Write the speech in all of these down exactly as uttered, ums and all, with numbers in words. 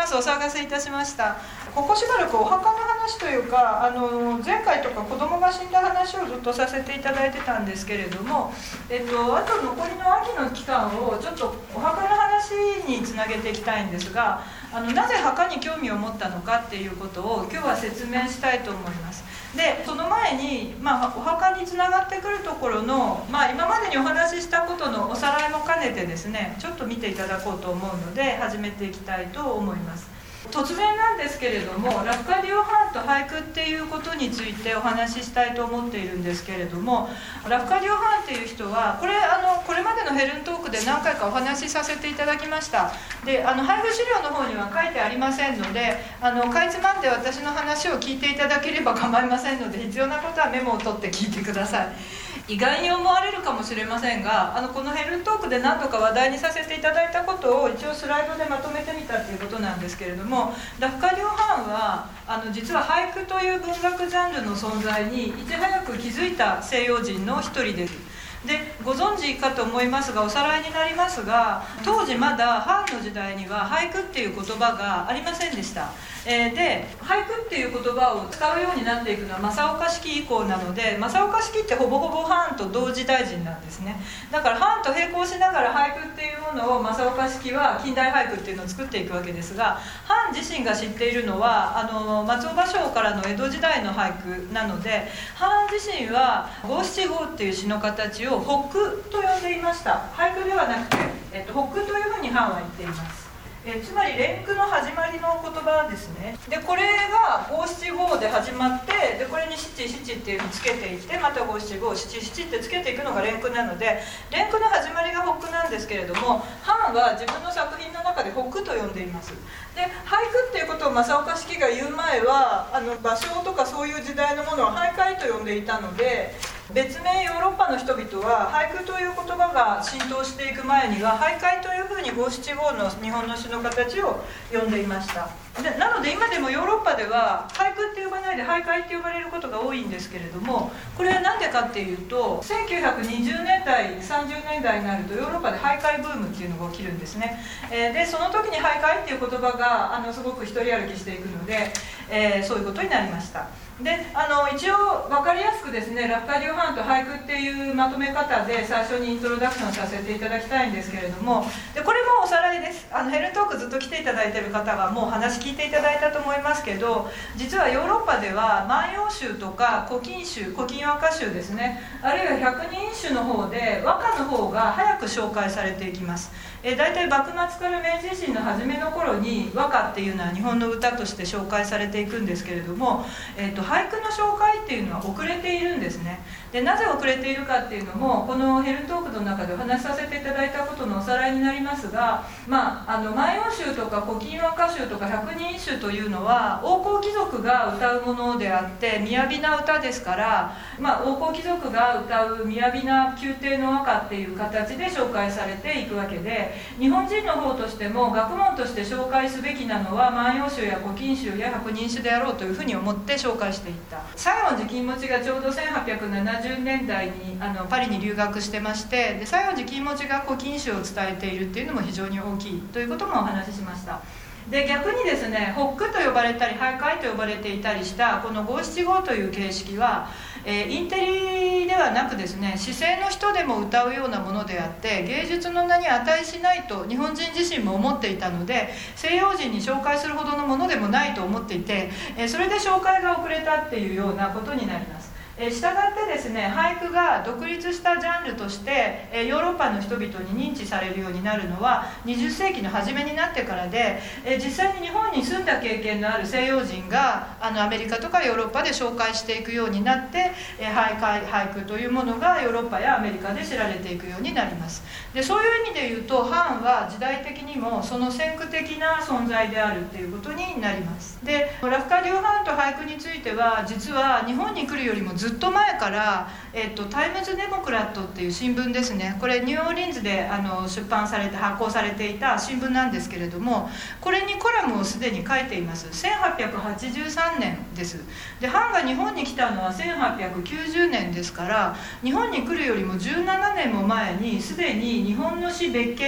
。お騒がせいたしました。ここしばらくお墓の話というか、あの前回とか子供が死んだ話をずっとさせていただいてたんですけれども、えっと、あと残りの秋の期間をちょっとお墓の話につなげていきたいんですが、あのなぜ墓に興味を持ったのかっていうことを今日は説明したいと思います。でその前に、まあ、お墓につながってくるところの、まあ、今までにお話ししたことのおさらいも兼ねてですね、ちょっと見ていただこうと思うので始めていきたいと思います。突然なんですけれども、ラフカディオ・ハーンと俳句っていうことについてお話ししたいと思っているんですけれども、ラフカディオ・ハーンっていう人はこれあのこれまでのヘルントークで何回かお話しさせていただきました。であの配布資料の方には書いてありませんので、あのかいつまんで私の話を聞いていただければ構いませんので、必要なことはメモを取って聞いてください。意外に思われるかもしれませんが、あのこのヘルントークで何度か話題にさせていただいたことを一応スライドでまとめてみたということなんですけれども、ラフカディオ・ハーンはあの実は俳句という文学ジャンルの存在にいち早く気づいた西洋人の一人です。でご存知かと思いますが、おさらいになりますが、当時まだハーンの時代には俳句っていう言葉がありませんでした。えー、で俳句っていう言葉を使うようになっていくのは正岡子規以降なので、正岡子規ってほぼほぼハーンと同時代人なんですね。だからハーンと並行しながら俳句っていうものを正岡子規は近代俳句っていうのを作っていくわけですが、ハーン自身が知っているのはあの松尾芭蕉からの江戸時代の俳句なので、ハーン自身は五七五っていう詩の形を北句と呼んでいました。俳句ではなくて、えっと、北句というふうにハーンは言っています。えつまり連句の始まりの言葉ですね。でこれが五七五で始まって、でこれに七七っていうふうにつけていって、また五七五七七ってつけていくのが連句なので、連句の始まりが北句なんですけれども、ハーンは自分の作品の中で北句と呼んでいます。で俳句っていうことを正岡子規が言う前は、あの芭蕉とかそういう時代のものを俳諧と呼んでいたので、別名ヨーロッパの人々は俳句という言葉が浸透していく前には俳諧というふうに五七五の日本の詩の形を呼んでいました。でなので今でもヨーロッパでは俳句って呼ばないで俳諧って呼ばれることが多いんですけれども、これは何でかっていうと、せんきゅうひゃくにじゅうねんだいさんじゅうねんだいになるとヨーロッパで俳諧ブームっていうのが起きるんですね。えー、でその時に俳諧っていう言葉があのすごく一人歩きしていくので、えー、そういうことになりました。であの一応分かりやすくですね、ラフカディオ・ハーンと俳句っていうまとめ方で最初にイントロダクションさせていただきたいんですけれども、でこれもおさらいです。あのヘルントークずっと来ていただいている方はもう話聞いていただいたと思いますけど、実はヨーロッパでは万葉集とか古今集、古今和歌集ですね、あるいは百人一首の方で和歌の方が早く紹介されていきます。え大体幕末から明治維新の初めの頃に和歌っていうのは日本の歌として紹介されていくんですけれども、えー、と俳句の紹介っていうのは遅れているんですね。でなぜ遅れているかっていうのもこのヘルントークの中でお話しさせていただいたことのおさらいになりますが、まあ、あの万葉集とか古今和歌集とか百人一首というのは王侯貴族が歌うものであって雅な歌ですから、まあ、王侯貴族が歌う雅な宮廷の和歌っていう形で紹介されていくわけで、日本人の方としても学問として紹介すべきなのは万葉集や古今集や百人一首であろうというふうに思って紹介していった。西園寺金持ちがちょうどせんはっぴゃくななじゅうねんだいにあのパリに留学してまして、で西園寺金持ちが古今集を伝えているっていうのも非常に大きいということもお話ししました。で逆にですね、北句と呼ばれたり俳諧と呼ばれていたりしたこの五七五という形式は、えー、インテリではなくですね、市井の人でも歌うようなものであって芸術の名に値しないと日本人自身も思っていたので、西洋人に紹介するほどのものでもないと思っていて、えー、それで紹介が遅れたっていうようなことになります。えしたがってですね、俳句が独立したジャンルとして、えヨーロッパの人々に認知されるようになるのはにじゅっせいきの初めになってからで、え実際に日本に住んだ経験のある西洋人があのアメリカとかヨーロッパで紹介していくようになって、え俳諧俳句というものがヨーロッパやアメリカで知られていくようになります。でそういう意味で言うとハーンは時代的にもその先駆的な存在であるっていうことになります。でラフカディオ・ハーンと俳句については実は日本に来るよりもずっとずっと前から、えっと、タイムズ・デモクラットっていう新聞ですね、これニューオーリンズであの出版されて発行されていた新聞なんですけれども、これにコラムをすでに書いています。せんはっぴゃくはちじゅうさんねんです。でハンが日本に来たのはせんはっぴゃくきゅうじゅうねんですから、日本に来るよりもじゅうななねんも前にすでに日本の詩別件、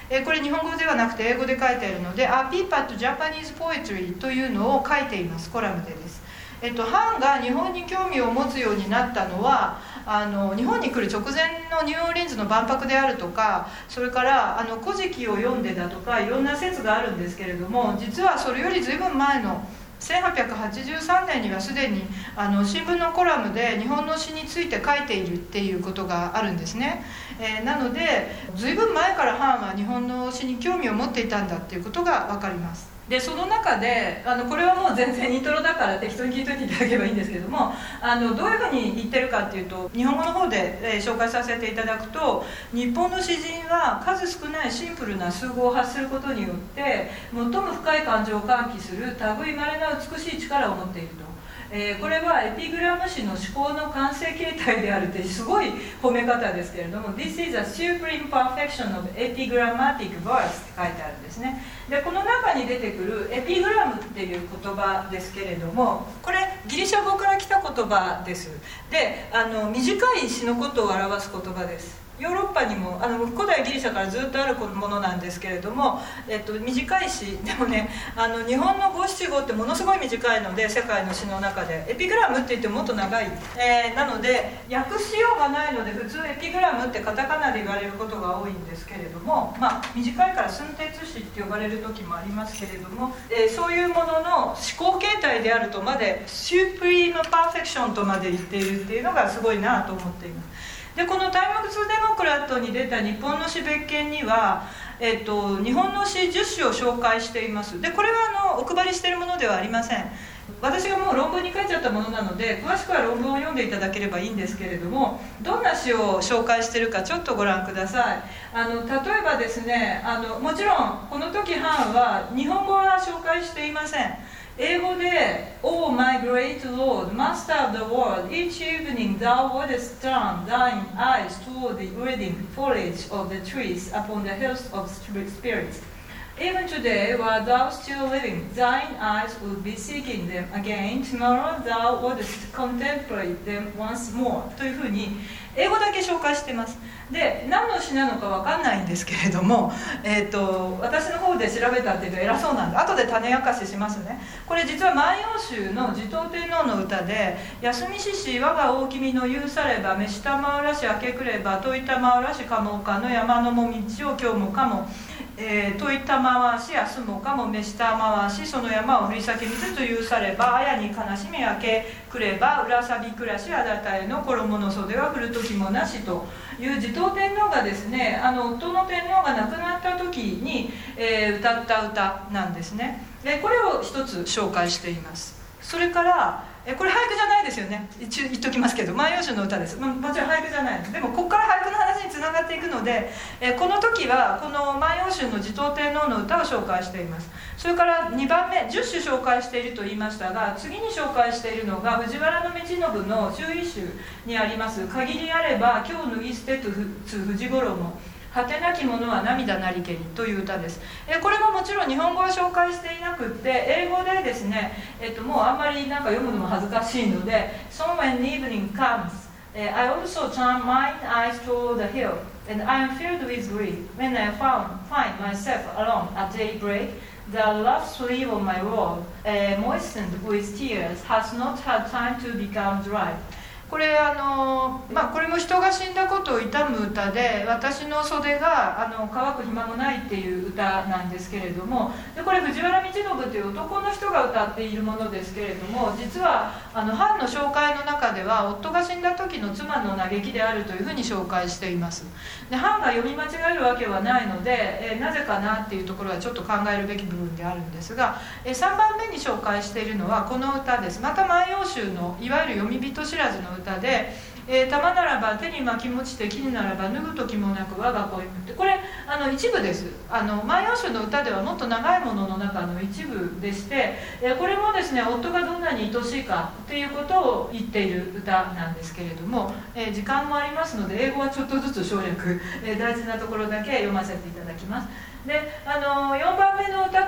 えこれ日本語ではなくて英語で書いてあるので A Peep at Japanese Poetry というのを書いています。コラムでです。えっと、ハンが日本に興味を持つようになったのはあの日本に来る直前のニューオーリンズの万博であるとか、それからあの古事記を読んでだとかいろんな説があるんですけれども、実はそれよりずいぶん前のせんはっぴゃくはちじゅうさんねんにはすでにあの新聞のコラムで日本の詩について書いているっていうことがあるんですね。えー、なのでずいぶん前からハンは日本の詩に興味を持っていたんだっていうことが分かります。でその中であのこれはもう全然イントロだから適当に聞いといていただければいいんですけども、あのどういうふうに言ってるかっていうと、日本語の方で、えー、紹介させていただくと、日本の詩人は数少ないシンプルな数語を発することによって最も深い感情を喚起する類まれな美しい力を持っていると。えー、これはエピグラム詩の思考の完成形態であるってすごい褒め方ですけれども This is a supreme perfection of epigrammatic verse って書いてあるんですね。でこの中に出てくるエピグラムっていう言葉ですけれども、これギリシャ語から来た言葉です。であの短い詩のことを表す言葉です。ヨーロッパにもあの古代ギリシャからずっとあるものなんですけれども、えっと、短い詩でもね、あの日本の五七五ってものすごい短いので、世界の詩の中でエピグラムって言ってももっと長い、えー、なので訳しようがないので普通エピグラムってカタカナで言われることが多いんですけれども、まあ、短いから寸鉄詩って呼ばれる時もありますけれども、えー、そういうものの思考形態であるとまでシュプリームパーフェクションとまで言っているっていうのがすごいなと思っています。でこのタイムズ・デモクラットに出た日本の詩別件には、えっと、日本の詩じゅっしを紹介しています。でこれはあのお配りしているものではありません。私がもう論文に書いちゃったものなので詳しくは論文を読んでいただければいいんですけれども、どんな詩を紹介しているかちょっとご覧ください。あの例えばですね、あのもちろんこの時ハンは日本語は紹介していません。英語で Oh my great Lord, Master of the world, each evening thou wouldst turn thine eyes toward the reading foliage of the trees upon the hills of spirits. Even today, while thou still living, thine eyes would be seeking them again. Tomorrow thou wouldst contemplate them once more. というふうに英語だけ紹介してます。で何の詩なのか分かんないんですけれども、えー、と私の方で調べたっていうと偉そうなんで後で種明かししますね。これ実は万葉集の持統天皇の歌で「休みしし我が大君の有されば召したまうらし明けくれば問いたまうらしかもかの山のも道を今日もかも」えー、問いたまわし明日もかも召したまわしその山を振り裂け水というさればあやに悲しみ明けくれば浦さび暮らしあだたえの衣の袖は降る時もなしという持統天皇がですね、あの夫の天皇が亡くなった時に、えー、歌った歌なんですね。でこれを一つ紹介しています。それからえこれ俳句じゃないですよね、一応言っときますけど万葉集の歌です、まあ、もちろん俳句じゃないです。でもここから俳句の話につながっていくのでえこの時はこの万葉集の持統天皇の歌を紹介しています。それからにばんめじゅっ首紹介していると言いましたが、次に紹介しているのが藤原道信の注意集にあります「限りあれば今日脱ぎ捨てと藤衣果てなきものは涙なりけり」という歌です。えこれももちろん日本語は紹介していなくって英語でですね、えっと、もうあんまりなんか読むのも恥ずかしいので「So when evening comes, I also turn mine eyes toward the hill, and I am filled with grief when I found, find myself alone at daybreak. The love sleeve of my robe, uh, moistened with tears, has not had time to become dry." これあの、まあ、これも人が死んだことを悼む歌で私の袖があの乾く暇もないっていう歌なんですけれども、でこれ藤原道信という男の人が歌っているものですけれども、実はあの藩の紹介の中では夫が死んだ時の妻の嘆きであるというふうに紹介しています。で藩が読み間違えるわけはないので、えなぜかなっていうところはちょっと考えるべき部分であるんですが、えさんばんめに紹介しているのはこの歌です。また万葉集のいわゆる読み人知らずの歌で「えー、玉ならば手に巻き持ちて絹ならば脱ぐ時もなく我が恋む」ってこれあの一部です。あの万葉集の歌ではもっと長いものの中の一部でして、えー、これもですね夫がどんなに愛しいかっていうことを言っている歌なんですけれども、えー、時間もありますので英語はちょっとずつ省略、えー、大事なところだけ読ませていただきます。であのよんばんめの歌と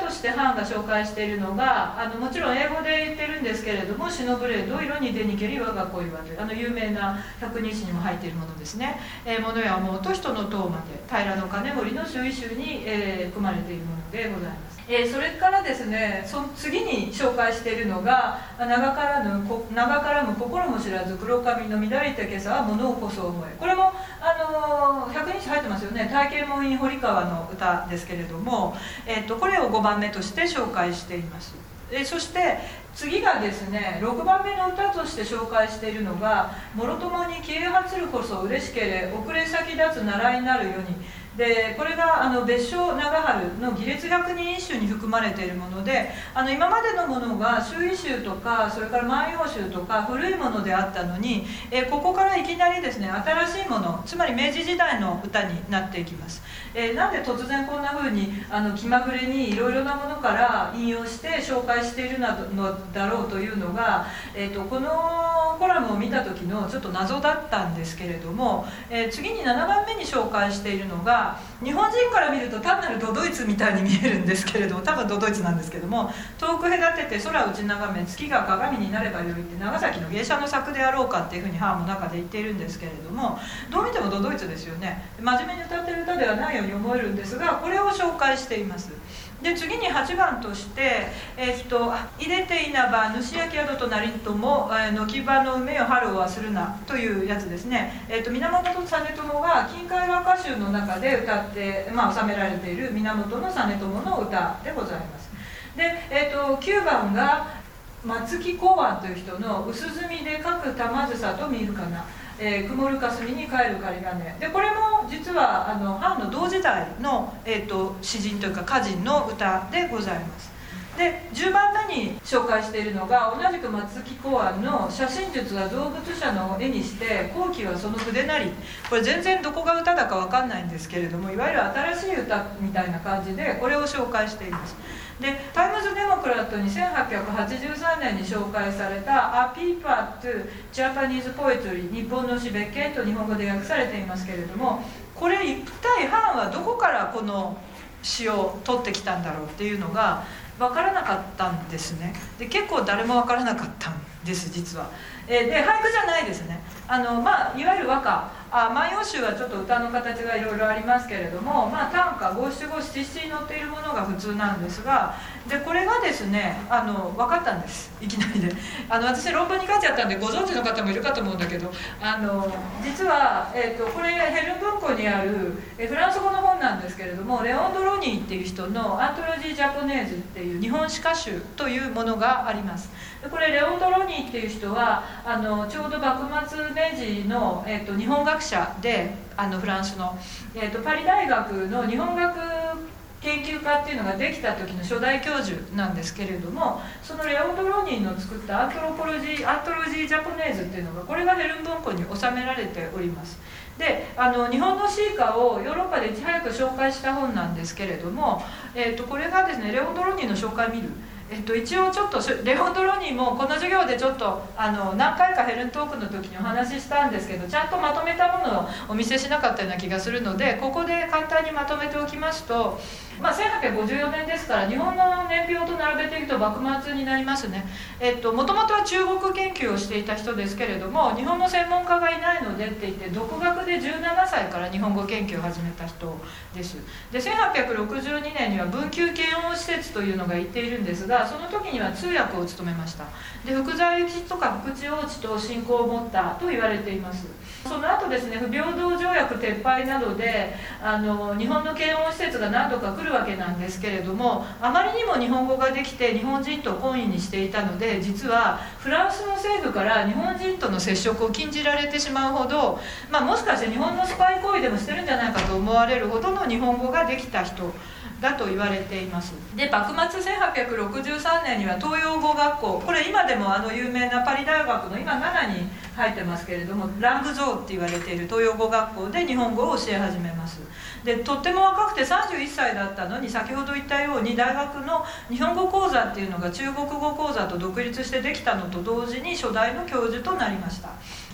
としてハンが紹介しているのが、あのもちろん英語で言ってるんですけれども「シノブレード色に出にけり我が恋は」というあの有名な百人一首にも入っているものですね。えー、物や思うと人の塔まで平兼盛の周囲集に、えー、組まれているものでございます。えー、それからですね、その次に紹介しているのが「長からぬ長からむ心も知らず黒髪の乱れた今朝は物をこそ思え」。これもあのー、百人一首入ってますよね。体験門院堀川の歌ですけれども、えー、とこれをごばんめとして紹介しています。えそして次がですねろくばんめの歌として紹介しているのが「もろともに消え発るこそ嬉しけれ遅れ先立つ習いなるよに」でこれがあの別所長春の義列百人一首に含まれているもので、あの今までのものが周囲集とかそれから万葉集とか古いものであったのに、えここからいきなりですね新しいもの、つまり明治時代の歌になっていきます。えー、なんで突然こんな風にあの気まぐれにいろいろなものから引用して紹介しているのだろうというのが、えー、とこのコラムを見た時のちょっと謎だったんですけれども、えー、次にななばんめに紹介しているのが日本人から見ると単なる都ドイツみたいに見えるんですけれども、多分都ドイツなんですけども「遠く隔てて空打ち眺め月が鏡になればよい」って長崎の芸者の作であろうかっていうふうにハーも中で言っているんですけれども、どう見ても都ドイツですよね。真面目に歌ってる歌ではないように思えるんですが、これを紹介しています。で次にはちばんとして「えー、っと入れて稲葉主焼き宿となりとも軒場の梅を春を忘るな」というやつですね。えー、っと源実朝が金海和歌集の中で歌って、まあ、収められている源実朝の歌でございます。で、えー、っときゅうばんが松木公安という人の「薄墨で書く玉梓と見るかな」えー、曇る霞に帰る仮金で、これも実はあの漢の同時代の、えー、と詩人というか歌人の歌でございます。でじゅうばんめに紹介しているのが同じく松木公安の「写真術は動物写の絵にして後期はその筆なり」。これ全然どこが歌だか分かんないんですけれども、いわゆる新しい歌みたいな感じでこれを紹介しています。でタイムズ・デモクラットにせんはっぴゃくはちじゅうさんねんに紹介された「A Paper to Japanese Poetry」日本の詩別件と日本語で訳されていますけれども、これ一体ハンはどこからこの詩を取ってきたんだろうっていうのが分からなかったんですね。で結構誰も分からなかったんです実は。えで俳句じゃないですね。あの、まあ、いわゆる和歌、あ万葉集はちょっと歌の形がいろいろありますけれども、まあ、短歌五七五七七に載っているものが普通なんですが、でこれがですねあの分かったんですいきなりで。あの私論文に書いちゃったんでご存知の方もいるかと思うんだけど、あの実は、えー、とこれヘルン文庫にあるえフランス語の本なんですけれども、レオン・ドロニーっていう人の「アントロジー・ジャポネーズ」っていう日本詩歌集というものがあります。でこれレオン・ドロニーっていう人はあのちょうど幕末明治の、えー、と日本学者で、あのフランスの、えー、とパリ大学の日本学研究家っていうのができた時の初代教授なんですけれども、そのレオン・ドロニーの作ったアントロポロジーアントロジー・ジャポネーズっていうのが、これがヘルン文庫に収められております。であの日本の詩歌をヨーロッパでいち早く紹介した本なんですけれども、えー、とこれがですねレオン・ドロニーの紹介を見る。えっと、一応ちょっとレオン・ドロニーもこの授業でちょっとあの何回かヘルントークの時にお話ししたんですけど、ちゃんとまとめたものをお見せしなかったような気がするので、ここで簡単にまとめておきますと、まあ、せんはっぴゃくごじゅうよねんですから日本の年表と並べていくと幕末になりますね。えっともともとは中国研究をしていた人ですけれども、日本の専門家がいないのでって言って独学でじゅうななさいから日本語研究を始めた人です。でせんはっぴゃくろくじゅうにねんには文久検温施設というのが行っているんですが、その時には通訳を務めました。で福沢諭吉とか福地王子と親交を持ったと言われています。その後ですね不平等条約撤廃などであの日本の検温施設が何度か来るわけなんですけれども、あまりにも日本語ができて日本人と懇意にしていたので、実はフランスの政府から日本人との接触を禁じられてしまうほど、まあ、もしかして日本のスパイ行為でもしてるんじゃないかと思われるほどの日本語ができた人だと言われています。で幕末せんはっぴゃくろくじゅうさんねんには東洋語学校、これ今でもあの有名なパリ大学の今ななに入ってますけれども、ラングゾーって言われている東洋語学校で日本語を教え始めます。でとっても若くてさんじゅういっさいだったのに、先ほど言ったように大学の日本語講座っていうのが中国語講座と独立してできたのと同時に初代の教授となりました。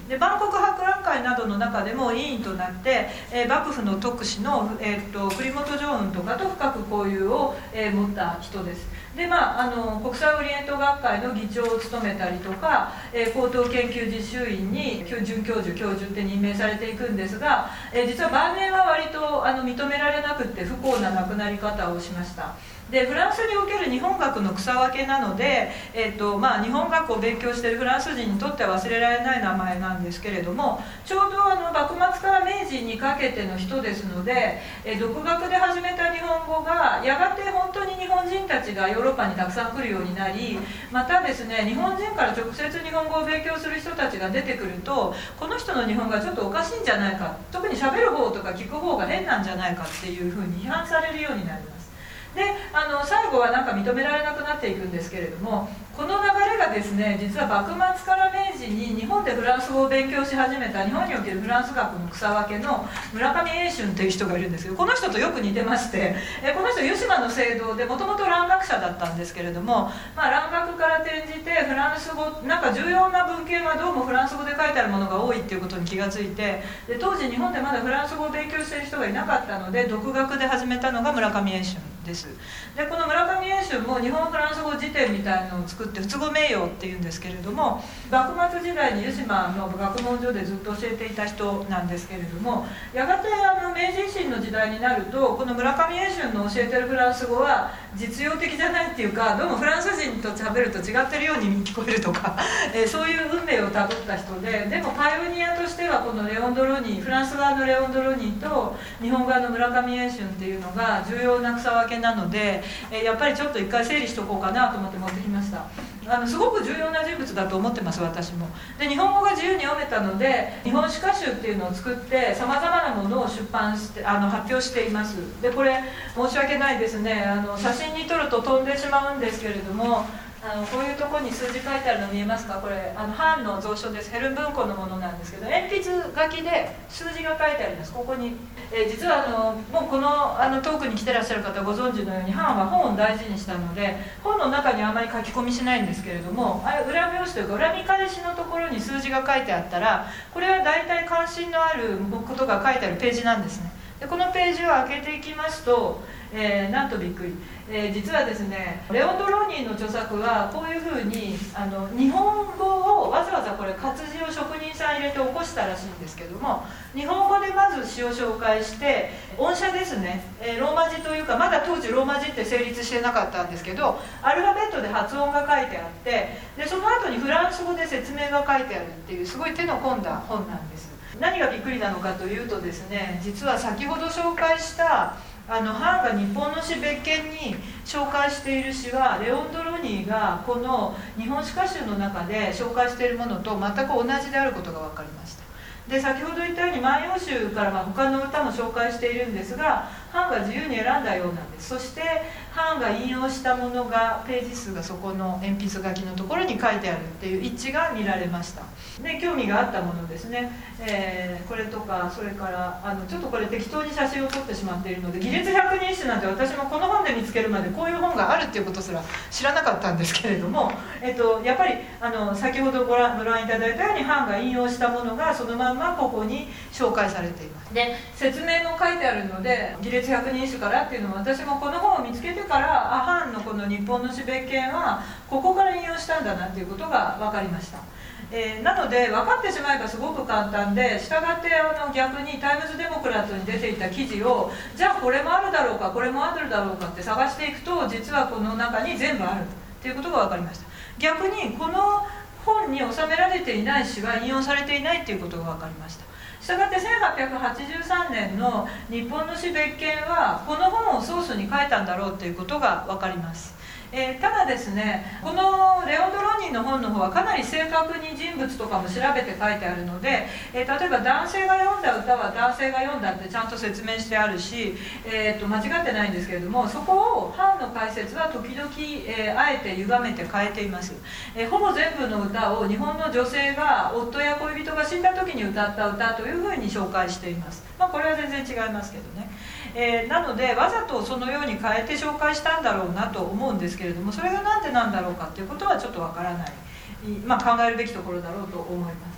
で万国博覧会などの中でも委員となって、えー、幕府の特使の、えー、と栗本常雲とかと深く交流を、えー、持った人です。でまあ、あの国際オリエント学会の議長を務めたりとか、えー、高等研究実習員に准教授教授って任命されていくんですが、えー、実は晩年は割とあの認められなくって不幸な亡くなり方をしました。でフランスにおける日本学の草分けなので、えーとまあ、日本学を勉強しているフランス人にとっては忘れられない名前なんですけれども、ちょうどあの幕末から明治にかけての人ですので、えー、独学で始めた日本語がやがて本当に日本人たちがヨーロッパにたくさん来るようになり、またですね日本人から直接日本語を勉強する人たちが出てくると、この人の日本語がちょっとおかしいんじゃないか、特に喋る方とか聞く方が変なんじゃないかっていうふうに批判されるようになります。であの最後はなんか認められなくなっていくんですけれども、この流れがですね実は幕末から明治に日本でフランス語を勉強し始めた日本におけるフランス学の草分けの村上英春という人がいるんですけど、この人とよく似てまして、えこの人湯島の聖堂でもともと蘭学者だったんですけれども、まあ、蘭学から転じてフランス語なんか重要な文献はどうもフランス語で書いてあるものが多いっていうことに気がついて、で当時日本でまだフランス語を勉強している人がいなかったので独学で始めたのが村上英春です。でこの村上英春も日本フランス語辞典みたいのを作って仏語名誉っていうんですけれども、幕末時代に湯島の学問所でずっと教えていた人なんですけれども、やがてあの明治維新の時代になるとこの村上英春の教えてるフランス語は実用的じゃないっていうか、どうもフランス人と喋ると違ってるように聞こえるとかえー、そういう運命をたどった人で、でもパイオニアとしてはこのレオン・ドロニー、フランス側のレオン・ドロニーと日本側の村上英春っていうのが重要な草分けなので、えー、やっぱりちょっと一回整理しとこうかなと思って持ってきました。あのすごく重要な人物だと思ってます、私も。で日本語が自由に読めたので日本史歌集っていうのを作ってさまざまなものを出版してあの発表しています。でこれ申し訳ないですね、あの写真に撮ると飛んでしまうんですけれども、あのこういうところに数字書いてあるの見えますか。これあの版の蔵書です。ヘルン文庫のものなんですけど、鉛筆書きで数字が書いてあります。ここに、えー、実はあのもうこのあのトークに来てらっしゃる方ご存知のように版は本を大事にしたので本の中にあまり書き込みしないんですけれども、あれ裏表紙というか裏見返しのところに数字が書いてあったら、これは大体関心のあることが書いてあるページなんですね。でこのページを開けていきますと、えー、なんとびっくり、えー、実はですねレオン・ドロニーの著作はこういうふうにあの日本語をわざわざこれ活字を職人さん入れて起こしたらしいんですけども、日本語でまず詩を紹介して音写ですね、えー、ローマ字というかまだ当時ローマ字って成立してなかったんですけどアルファベットで発音が書いてあって、でその後にフランス語で説明が書いてあるっていうすごい手の込んだ本なんです。何がびっくりなのかというとですね、実は先ほど紹介したあの版が日本の詩別件に紹介している詩はレオン・ドロニーがこの日本詩歌集の中で紹介しているものと全く同じであることが分かりました。で先ほど言ったように万葉集からまあ他の歌も紹介しているんですが、版が自由に選んだようなんです。そして版が引用したものがページ数がそこの鉛筆書きのところに書いてあるっていう一致が見られました。で興味があったものですね、えー、これとかそれからあのちょっとこれ適当に写真を撮ってしまっているので義列百人一首なんて私もこの本で見つけるまでこういう本があるっていうことすら知らなかったんですけれども、えっと、やっぱりあの先ほどご覧、ご覧いただいたように版が引用したものがそのままここに紹介されています。で説明も書いてあるので義列百人一首からっていうのも私もこの本を見つけてからあ版のこの日本の詩別件はここから引用したんだなっていうことが分かりました。えー、なので分かってしまえばすごく簡単で、したがってあの逆にタイムズ・デモクラットに出ていた記事をじゃあこれもあるだろうかこれもあるだろうかって探していくと実はこの中に全部あるっていうことが分かりました。逆にこの本に収められていない詩は引用されていないっていうことが分かりました。したがってせんはっぴゃくはちじゅうさんねんの日本の詩別件はこの本をソースに書いたんだろうということが分かります。えー、ただですねこのレオン・ドロニーの本の方はかなり正確に人物とかも調べて書いてあるので、えー、例えば男性が読んだ歌は男性が読んだってちゃんと説明してあるし、えー、と間違ってないんですけれども、そこを版の解説は時々、えー、あえて歪めて変えています。えー、ほぼ全部の歌を日本の女性が夫や恋人が死んだ時に歌った歌というふうに紹介しています。まあ、これは全然違いますけどね。えー、なのでわざとそのように変えて紹介したんだろうなと思うんですけれども、それが何でなんだろうかっていうことはちょっとわからない、まあ、考えるべきところだろうと思います。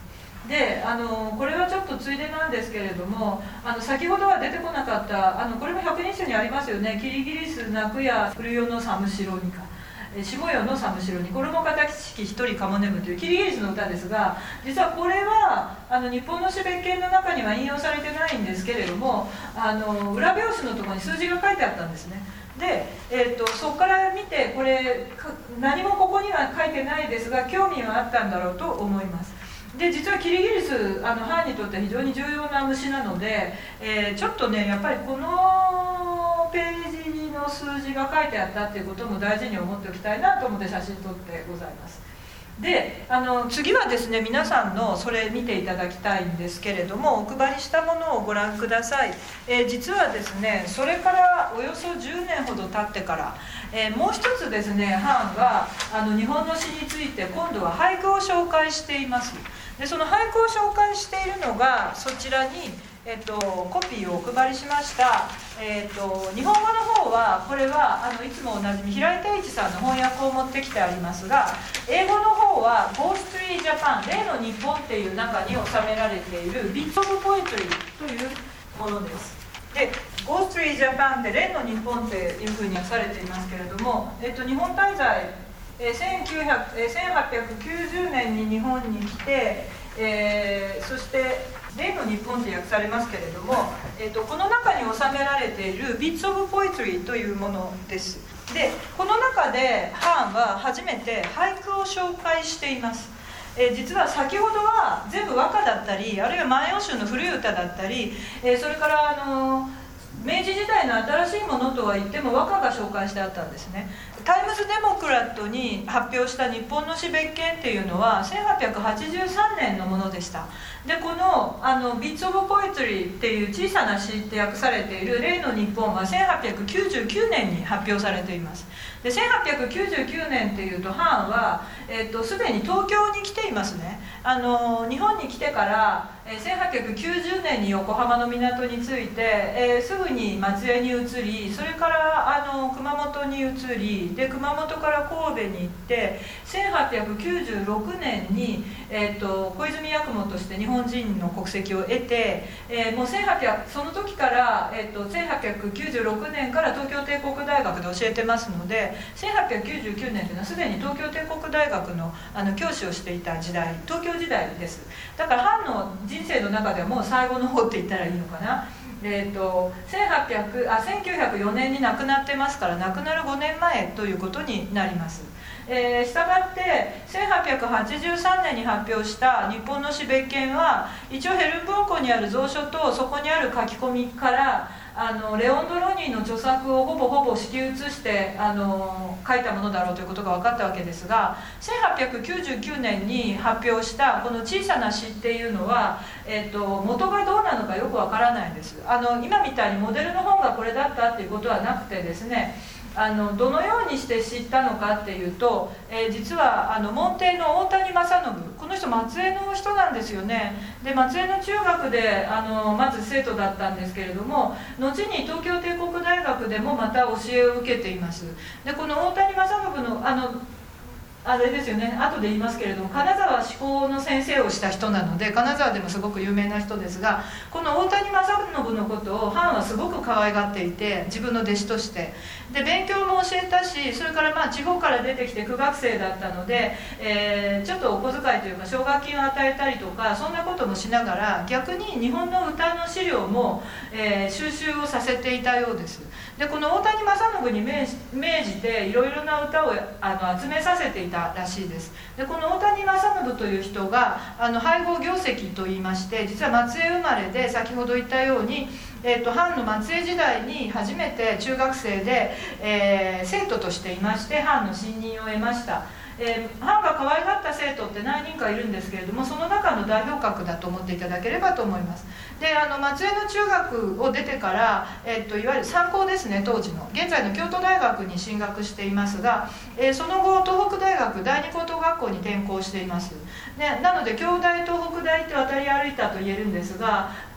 であのこれはちょっとついでなんですけれども、あの先ほどは出てこなかったあのこれも百人一首にありますよね。キリギリス鳴くや来るよの寒城にか下よの寒城に衣かたしき一人かもねむというキリギリスの歌ですが、実はこれはあの日本の詩別件の中には引用されてないんですけれども、あの裏表紙のところに数字が書いてあったんですね。で、えー、とそこから見てこれ何もここには書いてないですが興味はあったんだろうと思います。で実はキリギリスあの藩にとって非常に重要な虫なので、えー、ちょっとねやっぱりこのページの数字が書いてあったっていうことも大事に思っておきたいなと思って写真撮ってございます。であの次はですね、皆さんのそれ見ていただきたいんですけれども、お配りしたものをご覧ください。えー、実はですねそれからおよそじゅうねんほど経ってから、えー、もう一つですね藩はあの日本の詩について今度は俳句を紹介しています。でその俳句を紹介しているのがそちらに、えっと、コピーをお配りしました。えっと、日本語の方はこれはあのいつもおなじみ平井太一さんの翻訳を持ってきてありますが、英語の方は Go Street Japan 例の日本っていう中に収められている Bits of Poetry というものです。で Go Street Japan で例の日本っていうふうに訳されていますけれども、えっと、日本滞在えー、せんきゅうひゃくえー、せんはっぴゃくきゅうじゅうねんに日本に来て、えー、そして例の日本って訳されますけれども、えー、とこの中に収められている Bits of Poetry というものです。でこの中で藩は初めて俳句を紹介しています。えー、実は先ほどは全部和歌だったり、あるいは万葉集の古い歌だったり、えー、それからあのー明治時代の新しいものとは言っても和歌が紹介してあったんですね。タイムズ・デモクラットに発表した日本の詩別件っていうのはせんはっぴゃくはちじゅうさんねんのものでした。でこのあの Bits of Poetry っていう小さな詩って訳されている例の日本はせんはっぴゃくきゅうじゅうきゅうねんに発表されています。でせんはっぴゃくきゅうじゅうきゅうねんっていうと藩はえっとすでに東京に来ていますね。あの日本に来てからせんはっぴゃくきゅうじゅうねんに横浜の港に着いて、えー、すぐに松江に移り、それからあの熊本に移り、で熊本から神戸に行ってせんはっぴゃくきゅうじゅうろくねんに、えー、と小泉八雲として日本人の国籍を得て、えー、もうせんはっぴゃくその時から、えー、とせんはっぴゃくきゅうじゅうろくねんから東京帝国大学で教えてますので、せんはっぴゃくきゅうじゅうきゅうねんというのはすでに東京帝国大学の、あの教師をしていた時代、東京時代です。だから藩の人生の中ではもう最後の方って言ったらいいのかな。えー、とせんはっぴゃくあせんきゅうひゃくよねんに亡くなってますから、亡くなるごねんまえということになります。えー、したがってせんはっぴゃくはちじゅうさんねんに発表した日本の詩別件は一応ヘルン文庫にある蔵書とそこにある書き込みからあのレオン・ドロニーの著作をほぼほぼ敷き写してあの書いたものだろうということが分かったわけですが、せんはっぴゃくきゅうじゅうきゅうねんに発表したこの小さな詩っていうのは、えっと、元がどうなのかよく分からないんです。あの今みたいにモデルの本がこれだったっていうことはなくてですね、あのどのようにして知ったのかっていうと、えー、実はあの門弟の大谷正信、この人松江の人なんですよね。で松江の中学であのまず生徒だったんですけれども、後に東京帝国大学でもまた教えを受けています。でこの大谷正信のあのあれですよね、後で言いますけれども、金沢志功の先生をした人なので金沢でもすごく有名な人ですが、この大谷正信のことを藩はすごく可愛がっていて、自分の弟子としてで勉強も教えたし、それからまあ地方から出てきて苦学生だったので、えー、ちょっとお小遣いというか奨学金を与えたりとかそんなこともしながら、逆に日本の歌の資料も、えー、収集をさせていたようです。でこの大谷正信に命じていろいろな歌をあの集めさせていたらしいです。でこの大谷正信という人があの配合業績といいまして、実は松江生まれで、先ほど言ったように、えー、と藩の松江時代に初めて中学生で、えー、生徒としていまして藩の信任を得ました。えー、藩が可愛がった生徒って何人かいるんですけれども、その中の代表格だと思っていただければと思います。であの松江の中学を出てから、えー、といわゆる三高ですね、当時の現在の京都大学に進学していますが、えー、その後東北大学第二高等学校に転校しています。でなので京大東北大って渡り歩いたと言えるんですが、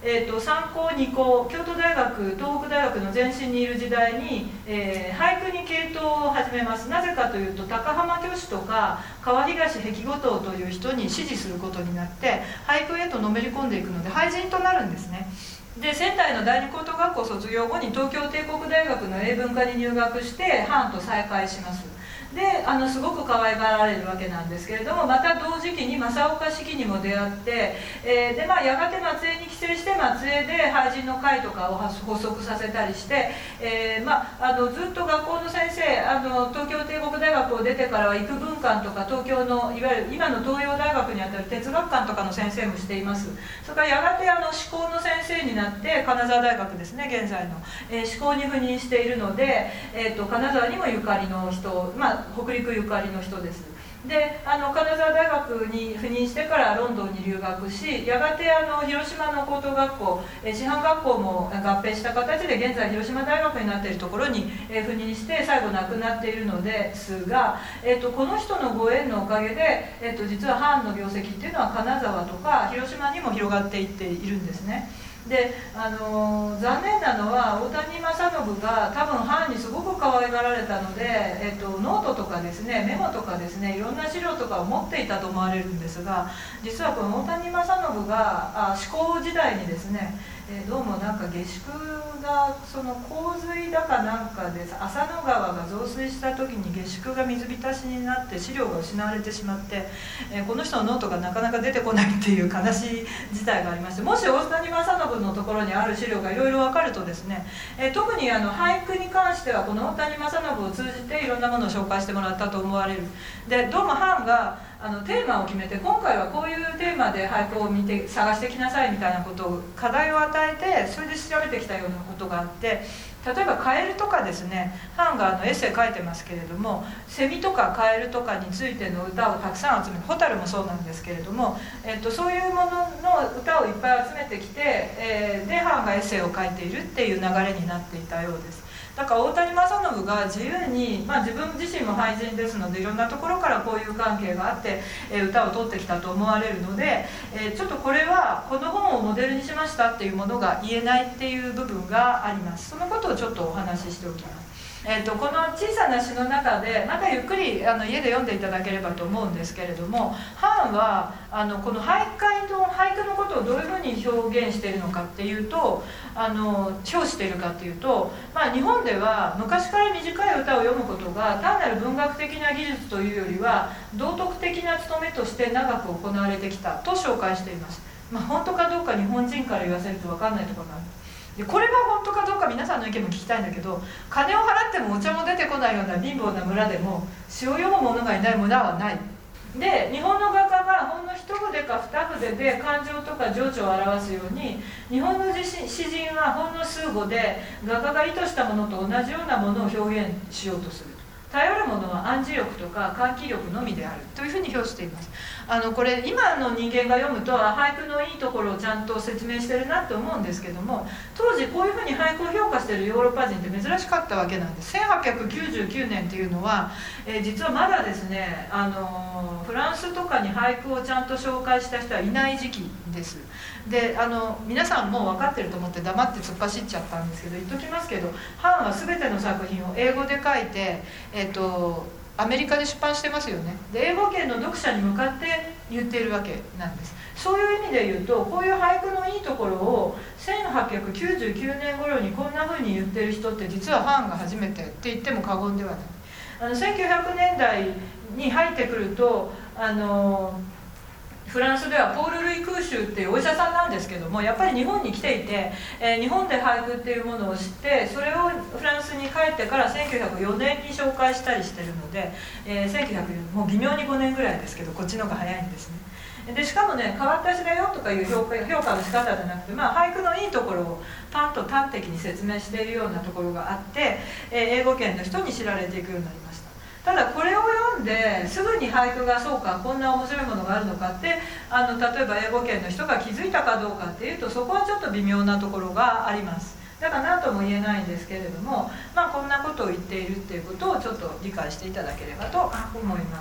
えー、とさん校に校、京都大学東北大学の前身にいる時代に、えー、俳句に傾倒を始めます。なぜかというと高浜虚子とか川東碧梧桐という人に師事することになって俳句へとのめり込んでいくので俳人となるんですね。で仙台の第二高等学校卒業後に東京帝国大学の英文科に入学して藩と再会します。であのすごく可愛がられるわけなんですけれども、また同時期に正岡子規にも出会って、えーでまあ、やがて松江に帰省して松江で俳人の会とかを発足させたりして、えーまあ、あのずっと学校の先生、あの東京帝国大学を出てからは幾分間とか東京のいわゆる今の東洋大学にあたる哲学館とかの先生もしています。それからやがてあの思考の先生になって金沢大学ですね、現在の、えー、思考に赴任しているので、えー、と金沢にもゆかりの人、まあ北陸ゆかりの人です。であの金沢大学に赴任してからロンドンに留学し、やがてあの広島の高等学校、え師範学校も合併した形で現在広島大学になっているところに、え赴任して最後亡くなっているのですが、えー、とこの人のご縁のおかげで、えー、と実は藩の業績っていうのは金沢とか広島にも広がっていっているんですね。であのー、残念なのは大谷正信が多分藩にすごく可愛がられたので、えっと、ノートとかですねメモとかですねいろんな資料とかを持っていたと思われるんですが、実はこの大谷正信があ思考時代にですね、えー、どうもなんか下宿がその洪水だかなんかで浅野川が増水した時に下宿が水浸しになって資料が失われてしまって、えー、この人のノートがなかなか出てこないっていう悲しい事態がありまして、もし大谷正信のところにある資料がいろいろ分かるとですね、えー、特にあの俳句に関してはこの大谷正信を通じていろんなものを紹介してもらったと思われる。でどうも藩があのテーマを決めて、今回はこういうテーマで俳句を見て探してきなさいみたいなことを課題を与えて、それで調べてきたようなことがあって、例えばカエルとかですね、藩があのエッセイ書いてますけれども、セミとかカエルとかについての歌をたくさん集めて、ホタルもそうなんですけれども、えっと、そういうものの歌をいっぱい集めてきて、えー、で藩がエッセイを書いているっていう流れになっていたようです。だから大谷正信が自由に、まあ、自分自身も俳人ですのでいろんなところからこういう関係があって、えー、歌を取ってきたと思われるので、えー、ちょっとこれはこの本をモデルにしましたっていうものが言えないっていう部分があります。そのことをちょっとお話ししておきます。えー、とこの小さな詩の中でまたゆっくりあの家で読んでいただければと思うんですけれども、藩はあのこの俳句の俳句のことをどういうふうに表現しているのかっていうと、あの表しているかっていうと、まあ、日本では昔から短い歌を読むことが単なる文学的な技術というよりは道徳的な務めとして長く行われてきたと紹介しています。まあ、本当かどうか日本人から言わせると分かんないところがある。でこれが本当かどうか皆さんの意見も聞きたいんだけど、金を払ってもお茶も出てこないような貧乏な村でも詩を読む者がいない村はない。で日本の画家がほんの一筆か二筆で感情とか情緒を表すように、日本の詩人はほんの数語で画家が意図したものと同じようなものを表現しようとする。頼るものは暗示力とか喚起力のみであるというふうに表しています。あのこれ今の人間が読むと俳句のいいところをちゃんと説明してるなと思うんですけども、当時こういうふうに俳句を評価しているヨーロッパ人って珍しかったわけなんです。せんはっぴゃくきゅうじゅうきゅうねんっていうのは、えー、実はまだですね、あのフランスとかに俳句をちゃんと紹介した人はいない時期です。であの皆さんもう分かってると思って黙って突っ走っちゃったんですけど、言っときますけど、藩は全ての作品を英語で書いて、えっと、アメリカで出版してますよね。で英語圏の読者に向かって言っているわけなんです。そういう意味で言うと、こういう俳句のいいところをせんはっぴゃくきゅうじゅうきゅうねん頃にこんな風に言ってる人って実は藩が初めてって言っても過言ではない。あのせんきゅうひゃくねんだいに入ってくると、あのフランスではポール・ルイ・クーシュっていうお医者さんなんですけども、やっぱり日本に来ていて、えー、日本で俳句っていうものを知って、それをフランスに帰ってからせんきゅうひゃくよねんに紹介したりしてるので、えー、せんきゅうひゃくよねんもう微妙にごねんぐらいですけど、こっちの方が早いんですね。でしかもね、変わった詩だよとかいう評価、評価の仕方じゃなくて、まあ、俳句のいいところをパンと端的に説明しているようなところがあって、えー、英語圏の人に知られていくようになりました。ただこれを読んですぐに俳句がそうか、こんな面白いものがあるのかってあの例えば英語圏の人が気づいたかどうかっていうと、そこはちょっと微妙なところがあります。だから何とも言えないんですけれども、まあ、こんなことを言っているっていうことをちょっと理解していただければと思います。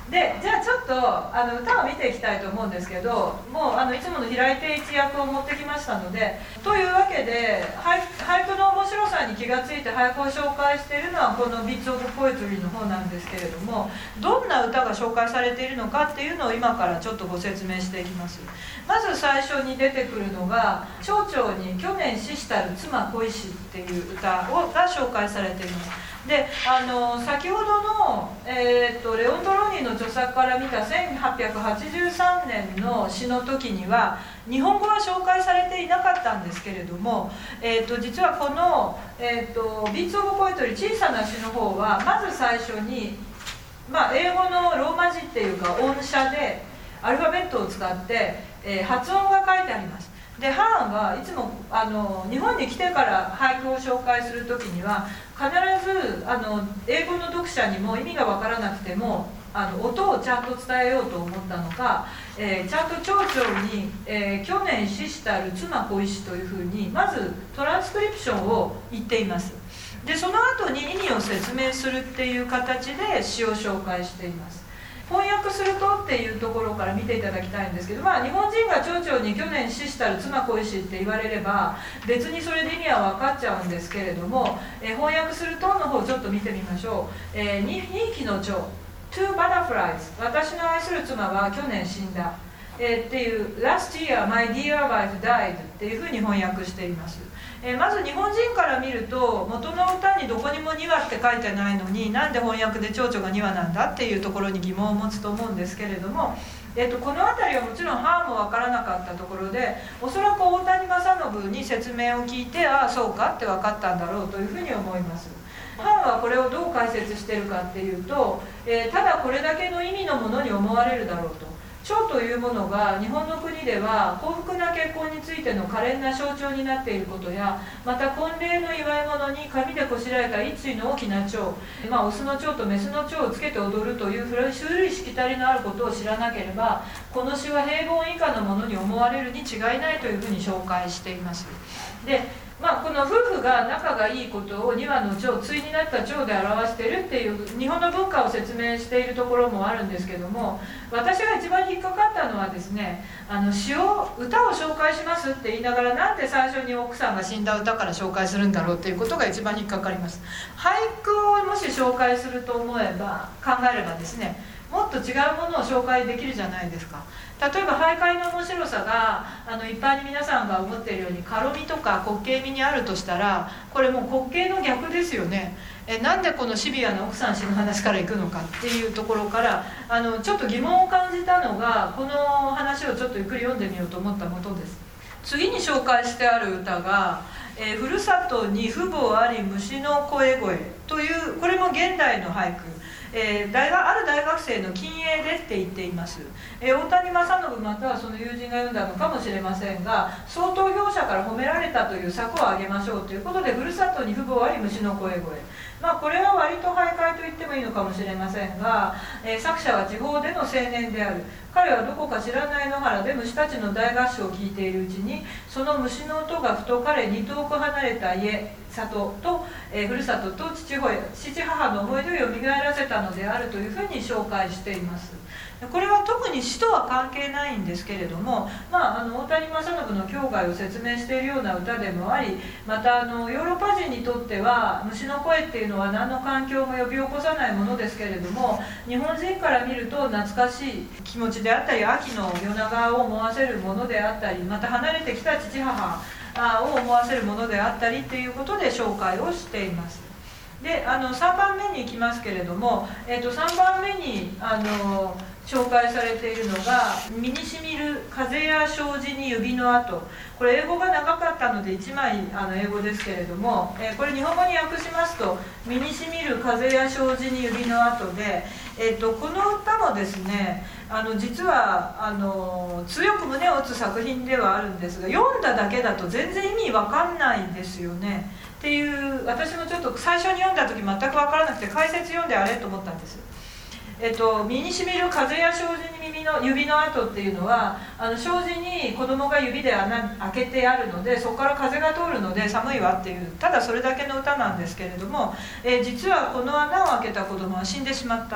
でじゃあちょっとあの歌を見ていきたいと思うんですけど、もうあのいつもの平井定一役を持ってきましたので、というわけで 俳, 俳句の面白さに気がついて俳句を紹介しているのはこの「Bits of Poetry」の方なんですけれども、どんな歌が紹介されているのかっていうのを今からちょっとご説明していきます。まず最初に出てくるのが「蝶々に去年死したる妻恋し」っていう歌をが紹介されています。であの先ほどの、えー、とレオン・トローニーの著作から見たせんはっぴゃくはちじゅうさんねんの詩の時には日本語は紹介されていなかったんですけれども、えー、と実はこの「えー、とビーツ・オブ・ポエトリー」小さな詩の方はまず最初に、まあ、英語のローマ字っていうか音写でアルファベットを使って、えー、発音が書いてあります。でハーンはいつもあの日本に来てから俳句を紹介する時には必ずあの英語の読者にも意味が分からなくてもあの音をちゃんと伝えようと思ったのか、えー、ちゃんと蝶々に、えー、去年死したる妻恋しというふうにまずトランスクリプションを言っています。でその後に意味を説明するっていう形で詩を紹介しています。翻訳するとっていうところから見ていただきたいんですけど、まあ、日本人が蝶々に去年死したる妻恋しって言われれば別にそれで意味は分かっちゃうんですけれども、えー、翻訳するとの方ちょっと見てみましょう。えー、にひきの蝶 Two butterflies 私の愛する妻は去年死んだ、えー、っていう Last year my dear wife died っていうふうに翻訳しています。えー、まず日本人から見ると元の歌にどこにもにわって書いてないのになんで翻訳で蝶々がにわなんだっていうところに疑問を持つと思うんですけれども、えー、とこの辺りはもちろんハーンも分からなかったところでおそらく大谷正信に説明を聞いてああそうかって分かったんだろうというふうに思います。ハーンはこれをどう解説しているかっていうと、えー、ただこれだけの意味のものに思われるだろうと。蝶というものが日本の国では幸福な結婚についての可憐な象徴になっていることや、また婚礼の祝い物に紙でこしらえた一対の大きな蝶、まあ、オスの蝶とメスの蝶をつけて踊るという古いしきたりのあることを知らなければこの詩は平凡以下のものに思われるに違いないというふうに紹介しています。でまあ、この夫婦が仲がいいことをにわの蝶、対になった蝶で表しているっていう日本の文化を説明しているところもあるんですけども、私が一番引っかかったのはですね、あの詩を歌を紹介しますって言いながらなんで最初に奥さんが死んだ歌から紹介するんだろうっていうことが一番引っかかります。俳句をもし紹介すると思えば考えればですね、もっと違うものを紹介できるじゃないですか。例えば俳諧の面白さがあの一般に皆さんが思っているように軽みとか滑稽味にあるとしたらこれもう滑稽の逆ですよね。えなんでこのシビアな奥さん死ぬ話からいくのかっていうところからあのちょっと疑問を感じたのがこの話をちょっとゆっくり読んでみようと思ったもとです。次に紹介してある歌が「えー、ふるさとに父母あり虫の声声」というこれも現代の俳句。えー、大学ある大学生の近影でって言っています。えー、大谷正信またはその友人が読んだのかもしれませんが、総投票者から褒められたという策を挙げましょうということで、ふるさとに父母あり虫の声声。まあ、これは割と俳諧と言ってもいいのかもしれませんが、えー、作者は地方での青年である。彼はどこか知らない野原で虫たちの大合唱を聞いているうちに、その虫の音がふと彼に遠く離れた家里と、えー、ふるさとと父親父母の思い出をよみがえらせたのであるというふうに紹介しています。これは特に詩とは関係ないんですけれども、まあ、あの大谷正信の境外を説明しているような歌でもあり、またあのヨーロッパ人にとっては虫の声っていうのは何の環境も呼び起こさないものですけれども、日本人から見ると懐かしい気持ちであったり秋の夜長を思わせるものであったり、また離れてきた父母を思わせるものであったりということで紹介をしています。であのさんばんめに行きますけれども、えー、とさんばんめにあの紹介されているのが「身にしみる風や障子に指の跡」。これ英語が長かったのでいちまいあの英語ですけれども、えー、これ日本語に訳しますと「身にしみる風や障子に指の跡で」えー、とこの歌もですねあの実はあの強く胸を打つ作品ではあるんですが、読んだだけだと全然意味わかんないですよねっていう、私もちょっと最初に読んだ時全く分からなくて解説読んであれと思ったんです。えっと、身にしみる風や障子に耳の指の跡っていうのはあの障子に子供が指で穴開けてあるのでそこから風が通るので寒いわっていうただそれだけの歌なんですけれども、えー、実はこの穴を開けた子供は死んでしまった。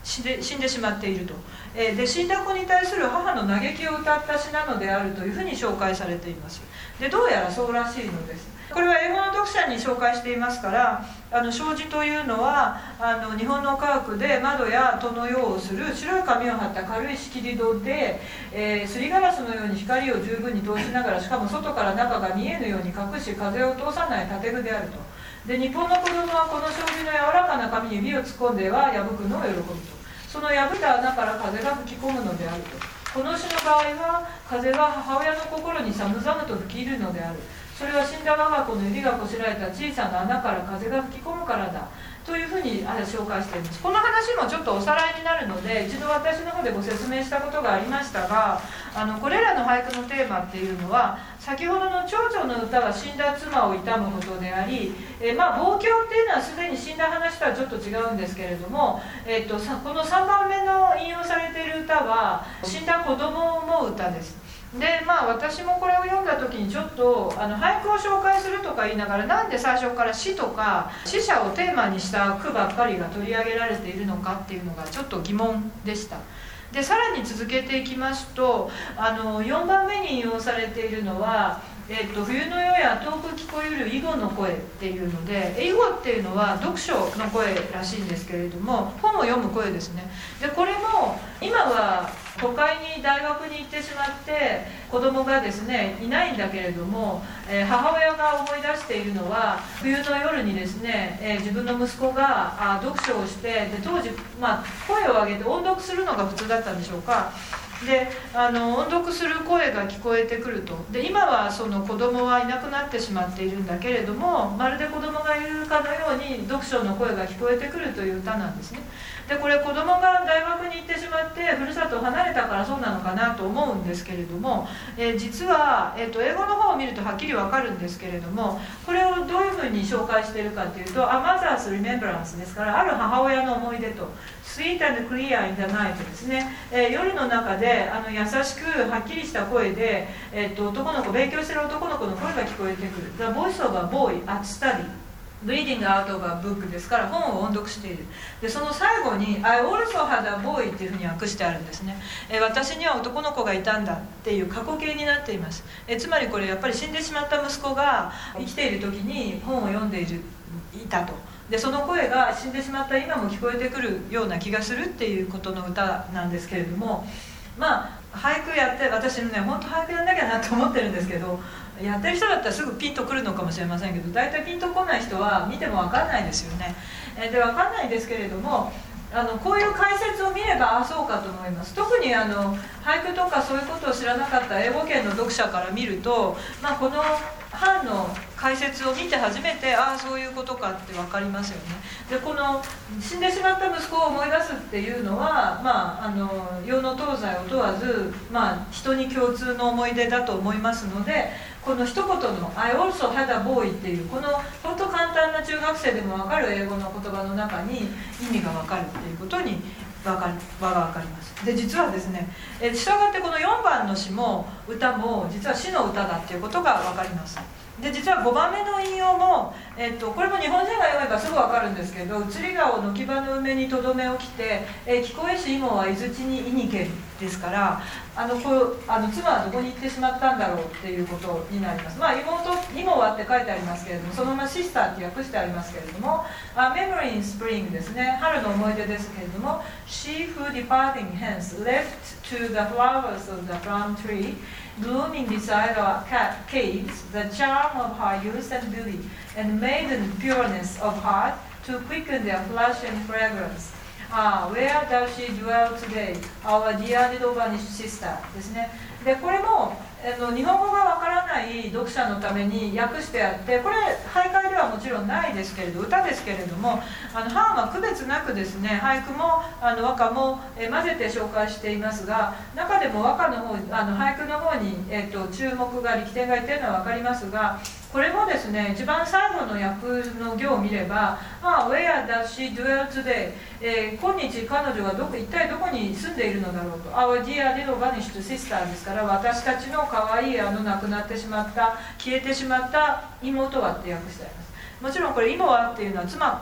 死んで、死んでしまっていると、えー、で死んだ子に対する母の嘆きを歌った詩なのであるというふうに紹介されています。でどうやらそうらしいのです。これは英語の読者に紹介していますから、あの障子というのはあの日本の科学で窓や戸の用をする白い紙を貼った軽い仕切り戸で、えー、すりガラスのように光を十分に通しながら、しかも外から中が見えぬように隠し風を通さない建具であると。で日本の子供はこの障子の柔らかな紙に指を突っ込んでは破くのを喜ぶと。その破った穴から風が吹き込むのであると。この詩の場合は風は母親の心に寒々と吹き入るのである。それは死んだ我が子の指がこしらえた小さな穴から風が吹き込むからだというふうに紹介しています。この話もちょっとおさらいになるので、一度私の方でご説明したことがありましたが、あのこれらの俳句のテーマっていうのは、先ほどの長女の歌は死んだ妻を悼むことであり、えまあ望郷っていうのはすでに死んだ話とはちょっと違うんですけれども、えっと、このさんばんめの引用されている歌は死んだ子供を思う歌です。でまあ私もこれを読んだ時にちょっとあの俳句を紹介するとか言いながら、なんで最初から死とか死者をテーマにした句ばっかりが取り上げられているのかっていうのがちょっと疑問でした。でさらに続けていきますと、あのよんばんめに引用されているのは、えっと、冬の夜や遠く聞こえる囲碁の声っていうので、囲碁っていうのは読書の声らしいんですけれども、本を読む声ですね。でこれも今は都会に大学に行ってしまって子供がですねいないんだけれども、えー、母親が思い出しているのは、冬の夜にですね、えー、自分の息子があ読書をして、で当時、まあ、声を上げて音読するのが普通だったんでしょうか。であの音読する声が聞こえてくると。で今はその子供はいなくなってしまっているんだけれども、まるで子供がいるかのように読書の声が聞こえてくるという歌なんですね。でこれ子供が大学に行ってしまってふるさとを離れたからそうなのかなと思うんですけれども、えー、実は、えー、と英語の方を見るとはっきり分かるんですけれども、これをどういうふうに紹介しているかというと、 A mother's remembrance ですから、ある母親の思い出と、 Sweet and clear in the night ですね、えー、夜の中であの優しくはっきりした声で、えー、と男の子、勉強している男の子の声が聞こえてくる。 The voice of a boy at study Reading out of a book ですから、本を音読している。でその最後に I also had a boy っていうふうに訳してあるんですね。え私には男の子がいたんだっていう過去形になっています。えつまりこれやっぱり死んでしまった息子が生きている時に本を読んでいるいたと。でその声が死んでしまった今も聞こえてくるような気がするっていうことの歌なんですけれども、まあ俳句やって、私ね本当俳句やんなきゃなと思ってるんですけど、やってる人だったらすぐピンとくるのかもしれませんけど、大体ピンとこない人は見ても分かんないですよね。えで分かんないんですけれども、あのこういう解説を見ればあそうかと思います。特にあの俳句とかそういうことを知らなかった英語圏の読者から見ると、まあ、この版の解説を見て初めてああそういうことかって分かりますよね。でこの死んでしまった息子を思い出すっていうのは、まあ、あの洋の東西を問わず、まあ、人に共通の思い出だと思いますので、この一言の I also had a boy っていうこの本当簡単な中学生でも分かる英語の言葉の中に意味が分かるっていうことに分かる場が分かります。で実はですね、え従ってこのよんばんの詩も歌も実は詩の歌だっていうことが分かります。で実はごばんめの引用も、えっと、これも日本人が読めばすぐ分かるんですけど、移り顔の木場の梅にとどめをきて、え聞こえし芋は伊豆地にいにけるですから、あのこうあの妻はどこに行ってしまったんだろうっていうことになります。まあ妹芋はって書いてありますけれども、そのままシスターって訳してありますけれども、あ Memory in Spring ですね、春の思い出ですけれども、 She who departing hence left to the flowers of the plum tree blooming beside our caves, the charm of her youth and beauty, and maiden pureness of heart, to quicken their flush and fragrance. Ah, where does she dwell today, our dear little vanished sister? ですね。で、これもあの日本語がわからない読者のために訳してあって、これ俳諧ではもちろんないですけれど、歌ですけれども、あの版は区別なくですね、俳句もあの和歌も、え混ぜて紹介していますが、中でも和歌の方、あの俳句の方に、えー、と注目が力点がいっているのは分かりますが、これもですね、一番最後の訳の行を見れば、ああ、Where does she dwell today? えー、今日彼女はどこ一体どこに住んでいるのだろうと。Our dear little vanished sister ですから、私たちの可愛いあの亡くなってしまった、消えてしまった妹はって訳してあります。もちろんこれ、妹はっていうのは妻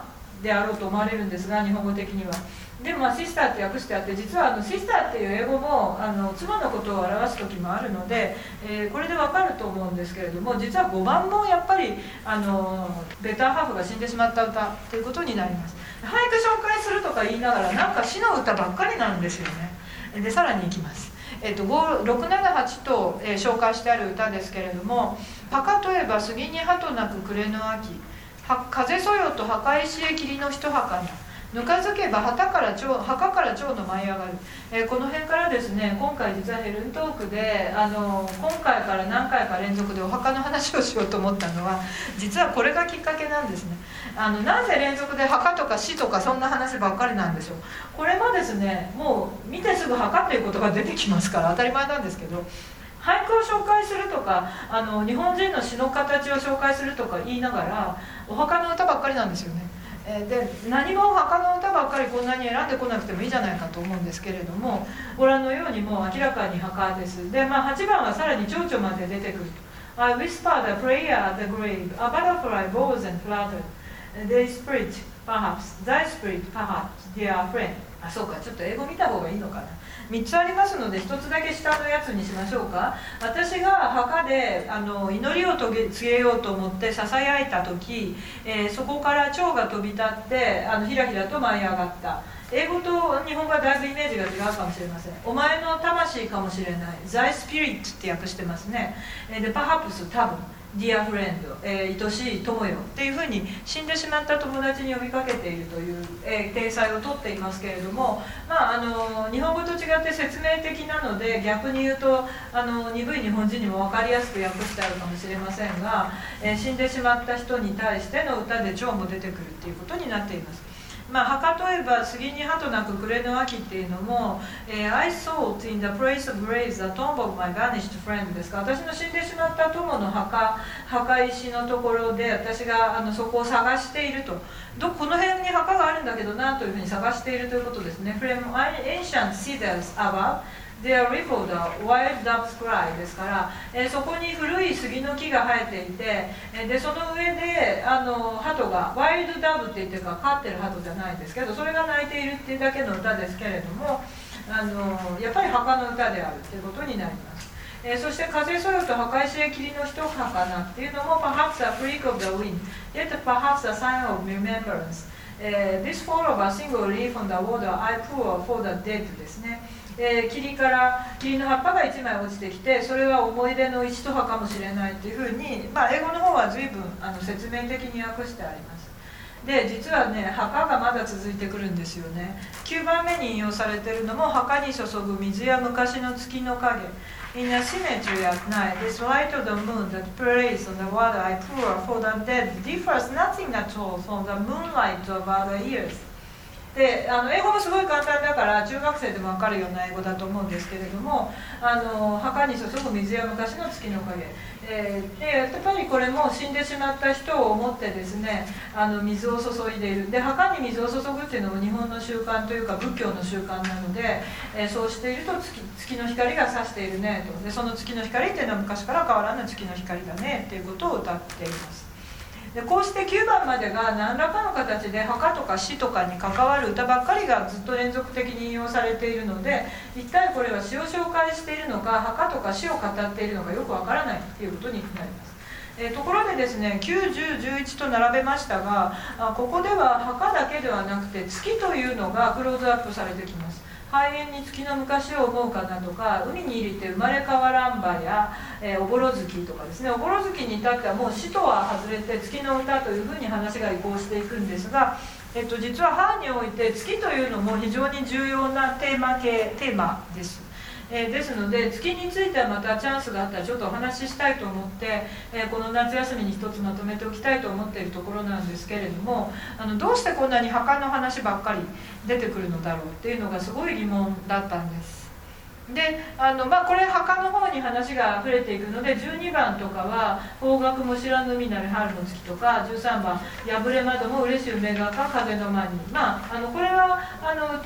であろうと思われるんですが、日本語的には。でも、まあ、シスターって訳してあって、実はあのシスターっていう英語もあの妻のことを表す時もあるので、えー、これでわかると思うんですけれども、実はごばんもやっぱりあのベターハーフが死んでしまった歌ということになります。俳句紹介するとか言いながら、なんか詩の歌ばっかりなんですよね。でさらにいきます。えー、とろくななはちと、えー、紹介してある歌ですけれども、墓とえば杉に鳩なく暮れの秋、風そよと墓石へ霧の一墓な、ぬかづけば墓から蝶墓から蝶の舞い上がる、えー、この辺からですね、今回実はヘルントークであの今回から何回か連続でお墓の話をしようと思ったのは、実はこれがきっかけなんですね。あのなぜ連続で墓とか死とかそんな話ばっかりなんでしょう。これもですね、もう見てすぐ墓ということが出てきますから当たり前なんですけど、俳句を紹介するとか、あの日本人の詩の形を紹介するとか言いながら、お墓の歌ばっかりなんですよね。で何もお墓の歌ばっかりこんなに選んでこなくてもいいじゃないかと思うんですけれども、ご覧のようにもう明らかに墓です。で、まあ、はちばんはさらに蝶々まで出てくると。I whispered a prayer at the grave, a butterfly rose and fluttered, their spirit perhaps, thy spirit perhaps, dear friend。 あ、そうか、ちょっと英語見た方がいいのかな。みっつありますのでひとつだけ下のやつにしましょうか。私が墓であの祈りを告げようと思ってささやいた時、えー、そこから蝶が飛び立ってあのひらひらと舞い上がった。英語と日本語はだいぶイメージが違うかもしれません。お前の魂かもしれない、 Thy Spirit って訳してますね。で Perhaps 多分Dear friend、えー、愛しい友よっていうふうに死んでしまった友達に呼びかけているという、えー、体裁をとっていますけれども、まあ、あの日本語と違って説明的なので、逆に言うとあの鈍い日本人にも分かりやすく訳してあるかもしれませんが、えー、死んでしまった人に対しての歌で蝶も出てくるっていうことになっています。まあ、墓といえば杉に鳩なく暮れの秋っていうのも、えー、I sought in the place of graves the tomb of my vanished friend ですか。私の死んでしまった友の墓墓石のところで私があのそこを探していると、どこの辺に墓があるんだけどなというふうに探しているということですね。 From ancient cedars above There rippled a wild dove's cry ですから、えー、そこに古い杉の木が生えていて、えー、でその上であの鳩がワイルドダブって言ってるか飼ってる鳩じゃないですけど、それが鳴いているっていうだけの歌ですけれども、あのやっぱり墓の歌であるということになります。えー、そして風そよと墓石へ霧の一墓なっていうのも Perhaps a freak of the wind, yet perhaps a sign of remembrance、えー、This fall of a single leaf on the water I pour for the dead ですね。えー、霧から霧の葉っぱがいちまい落ちてきて、それは思い出の一葉かもしれないというふうに、まあ、英語の方は随分あの説明的に訳してあります。で実はね、墓がまだ続いてくるんですよね。きゅうばんめに引用されているのも、墓に注ぐ水や昔の月の影 In a cemetery at night, this light of the moon that plays on the water I pour for the dead differs nothing at all from the moonlight of other years。であの英語もすごい簡単だから中学生でも分かるような英語だと思うんですけれども、あの墓に注ぐ水や昔の月の影、えー、でやっぱりこれも死んでしまった人を思ってですね、あの水を注いでいる。で墓に水を注ぐっていうのも日本の習慣というか仏教の習慣なので、えー、そうしていると 月, 月の光が差しているねと。でその月の光っていうのは昔から変わらぬ月の光だねっていうことを歌っています。でこうしてきゅうばんまでが何らかの形で墓とか死とかに関わる歌ばっかりがずっと連続的に引用されているので、一体これは死を紹介しているのか墓とか死を語っているのかよくわからないということになります。えー、ところでですね、きゅう、じゅう、じゅういちと並べましたが、あここでは墓だけではなくて月というのがクローズアップされてきます。肺炎に月の昔を思うかなとか、海に入れて生まれ変わらんばや、えー、おぼろ月とかですね。おぼろ月に至ってはもう死とは外れて月の歌というふうに話が移行していくんですが、えっと、実は藩において月というのも非常に重要なテーマ系テーマです。えー、ですので月についてはまたチャンスがあったらちょっとお話ししたいと思って、えー、この夏休みに一つまとめておきたいと思っているところなんですけれども、あのどうしてこんなに墓の話ばっかり出てくるのだろうっていうのがすごい疑問だったんです。であの、まあ、これ墓の方に話が溢れていくので、じゅうにばんとかは「方角も知らぬ海なる春の月」とか、じゅうさんばん「破れ窓も嬉しい梅がか風の間に」、まあ、あのこれはあの歌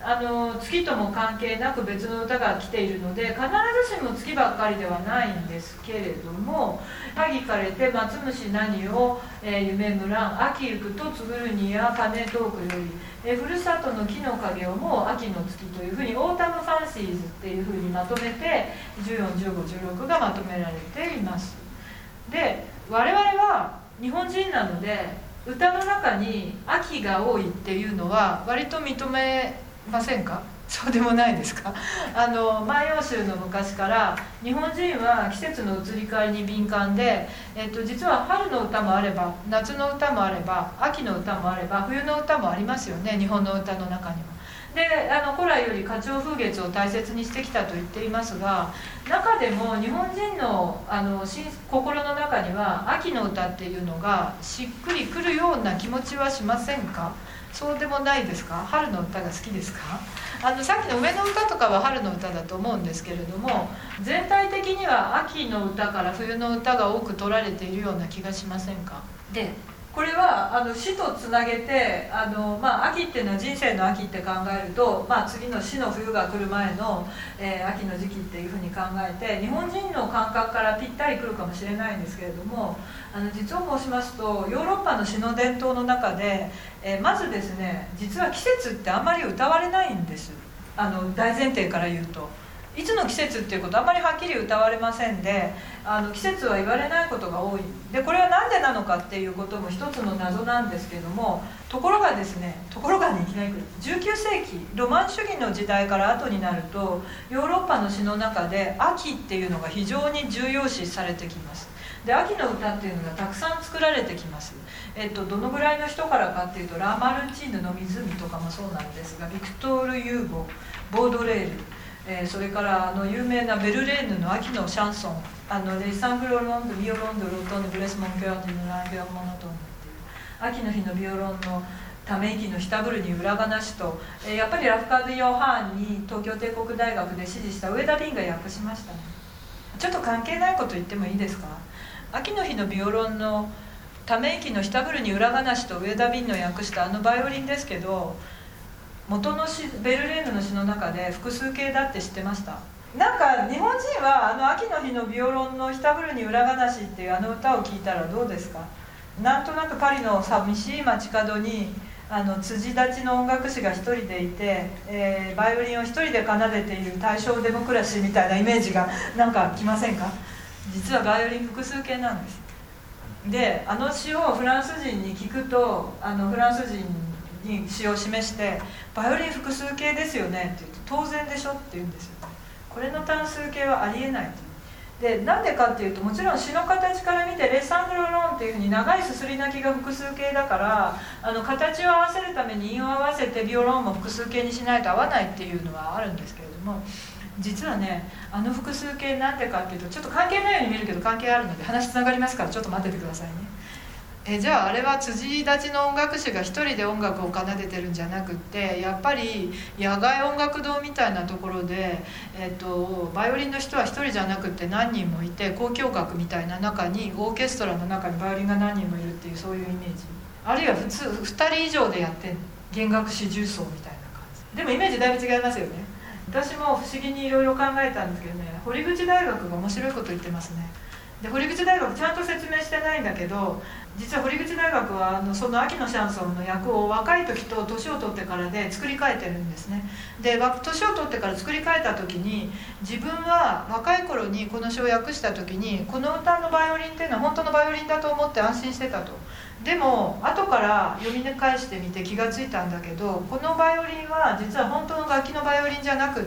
あの月とも関係なく別の歌が来ているので、必ずしも月ばっかりではないんですけれども「萩枯れて松虫何を、えー、夢むらん秋ゆくとつぐるにや鐘遠くより、えー、ふるさとの木の影をもう秋の月」というふうにオータムファンシーズっていうふうにまとめてじゅうよん、じゅうご、じゅうろくがまとめられています。で我々は日本人なので歌の中に秋が多いっていうのは割と認めませんか？そうでもないですか？あの万葉集の昔から日本人は季節の移り変わりに敏感で、えっと、実は春の歌もあれば夏の歌もあれば秋の歌もあれば冬の歌もありますよね、日本の歌の中には。であの古来より花鳥風月を大切にしてきたと言っていますが、中でも日本人のあの心の中には秋の歌っていうのがしっくりくるような気持ちはしませんか？そうでもないですか？春の歌が好きですか？あのさっきの上の歌とかは春の歌だと思うんですけれども、全体的には秋の歌から冬の歌が多く取られているような気がしませんか？でこれはあの死とつなげてあの、まあ、秋っていうのは人生の秋って考えると、まあ、次の死の冬が来る前の、えー、秋の時期っていうふうに考えて日本人の感覚からぴったりくるかもしれないんですけれども、あの実を申しますとヨーロッパの詩の伝統の中で、えー、まずですね、実は季節ってあんまり歌われないんです。あの大前提から言うといつの季節っていうことあんまりはっきり歌われませんで、あの季節は言われないことが多い。でこれは何でなのかっていうことも一つの謎なんですけども、ところがですねところがねいきなり来るじゅうきゅうせいきロマン主義の時代から後になるとヨーロッパの詩の中で秋っていうのが非常に重要視されてきます。で秋の歌っていうのがたくさん作られてきます。えっと、どのぐらいの人からかっていうとラ・マルチーヌの湖とかもそうなんですが、ビクトール・ユーゴ、ボードレール、えー、それからあの有名なベルレーヌの秋のシャンソン、あのレ・サングロ・ロンド・ビオロンド・ロトンド・ブレス・モン・キョアン・ディ・ランギョン・モノトンっていう秋の日のビオロンのため息のひたぶるに裏話と、えー、やっぱりラフカード・ヨハーンに東京帝国大学で師事した上田敏が訳しましたね。ちょっと関係ないこと言ってもいいですか？秋の日のビオロンのため息のひたぶるに裏話と上田敏の訳したあのバイオリンですけど、元の詩ベルレーヌの詩の中で複数形だって知ってました？なんか日本人はあの秋の日のビオロンのひたぶるに裏話っていうあの歌を聴いたらどうですか？なんとなくパリの寂しい街角にあの辻立ちの音楽師が一人でいて、えー、バイオリンを一人で奏でている大正デモクラシーみたいなイメージがなんかきませんか？実はバイオリン複数形なんです。であの詩をフランス人に聞くと、あのフランス人に詩を示して「バイオリン複数形ですよね」って言うと「当然でしょ」って言うんですよ。これの単数形はありえないで、なんでかっていうと、もちろん詩の形から見てレッサングロロンっていうふうに長いすすり泣きが複数形だから、あの形を合わせるために韻を合わせてビオロンも複数形にしないと合わないっていうのはあるんですけれども、実はねあの複数形なんでかっていうとちょっと関係ないように見えるけど関係あるので話つながりますからちょっと待っててくださいね。えじゃああれは辻立ちの音楽師が一人で音楽を奏でてるんじゃなくって、やっぱり野外音楽堂みたいなところで、えっと、バイオリンの人は一人じゃなくって何人もいて、交響楽みたいな中にオーケストラの中にバイオリンが何人もいるっていうそういうイメージ、あるいは普通ふたり以上でやってる弦楽四重奏みたいな感じでもイメージだいぶ違いますよね。私も不思議にいろいろ考えたんですけどね、堀口大学が面白いこと言ってますね。で堀口大学ちゃんと説明してないんだけど、実は堀口大学はあのその秋のシャンソンの役を若い時と年を取ってからで作り変えてるんですね。で年を取ってから作り変えた時に、自分は若い頃にこの詩を訳した時にこの歌のバイオリンっていうのは本当のバイオリンだと思って安心してたと。でも後から読み返してみて気がついたんだけど、このバイオリンは実は本当の楽器のバイオリンじゃなくって、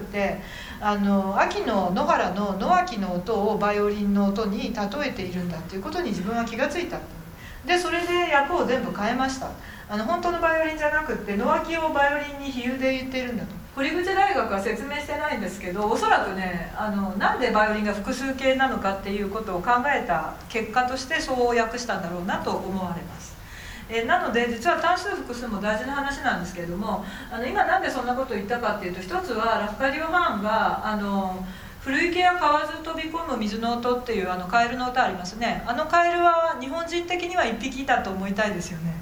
あの秋の野原の野秋の音をバイオリンの音に例えているんだっていうことに自分は気がついた。でそれで役を全部変えました。あの本当のバイオリンじゃなくって野秋をバイオリンに比喩で言っているんだと。堀口大学は説明してないんですけど、おそらくねあのなんでバイオリンが複数形なのかっていうことを考えた結果としてそう訳したんだろうなと思われます。えなので実は単数複数も大事な話なんですけれども、あの今なんでそんなことを言ったかっていうと、一つはラフカディオ・ハーンがあの古池や河津飛び込む水の音っていうあのカエルの歌ありますね。あのカエルは日本人的にはいっぴきだと思いたいですよね。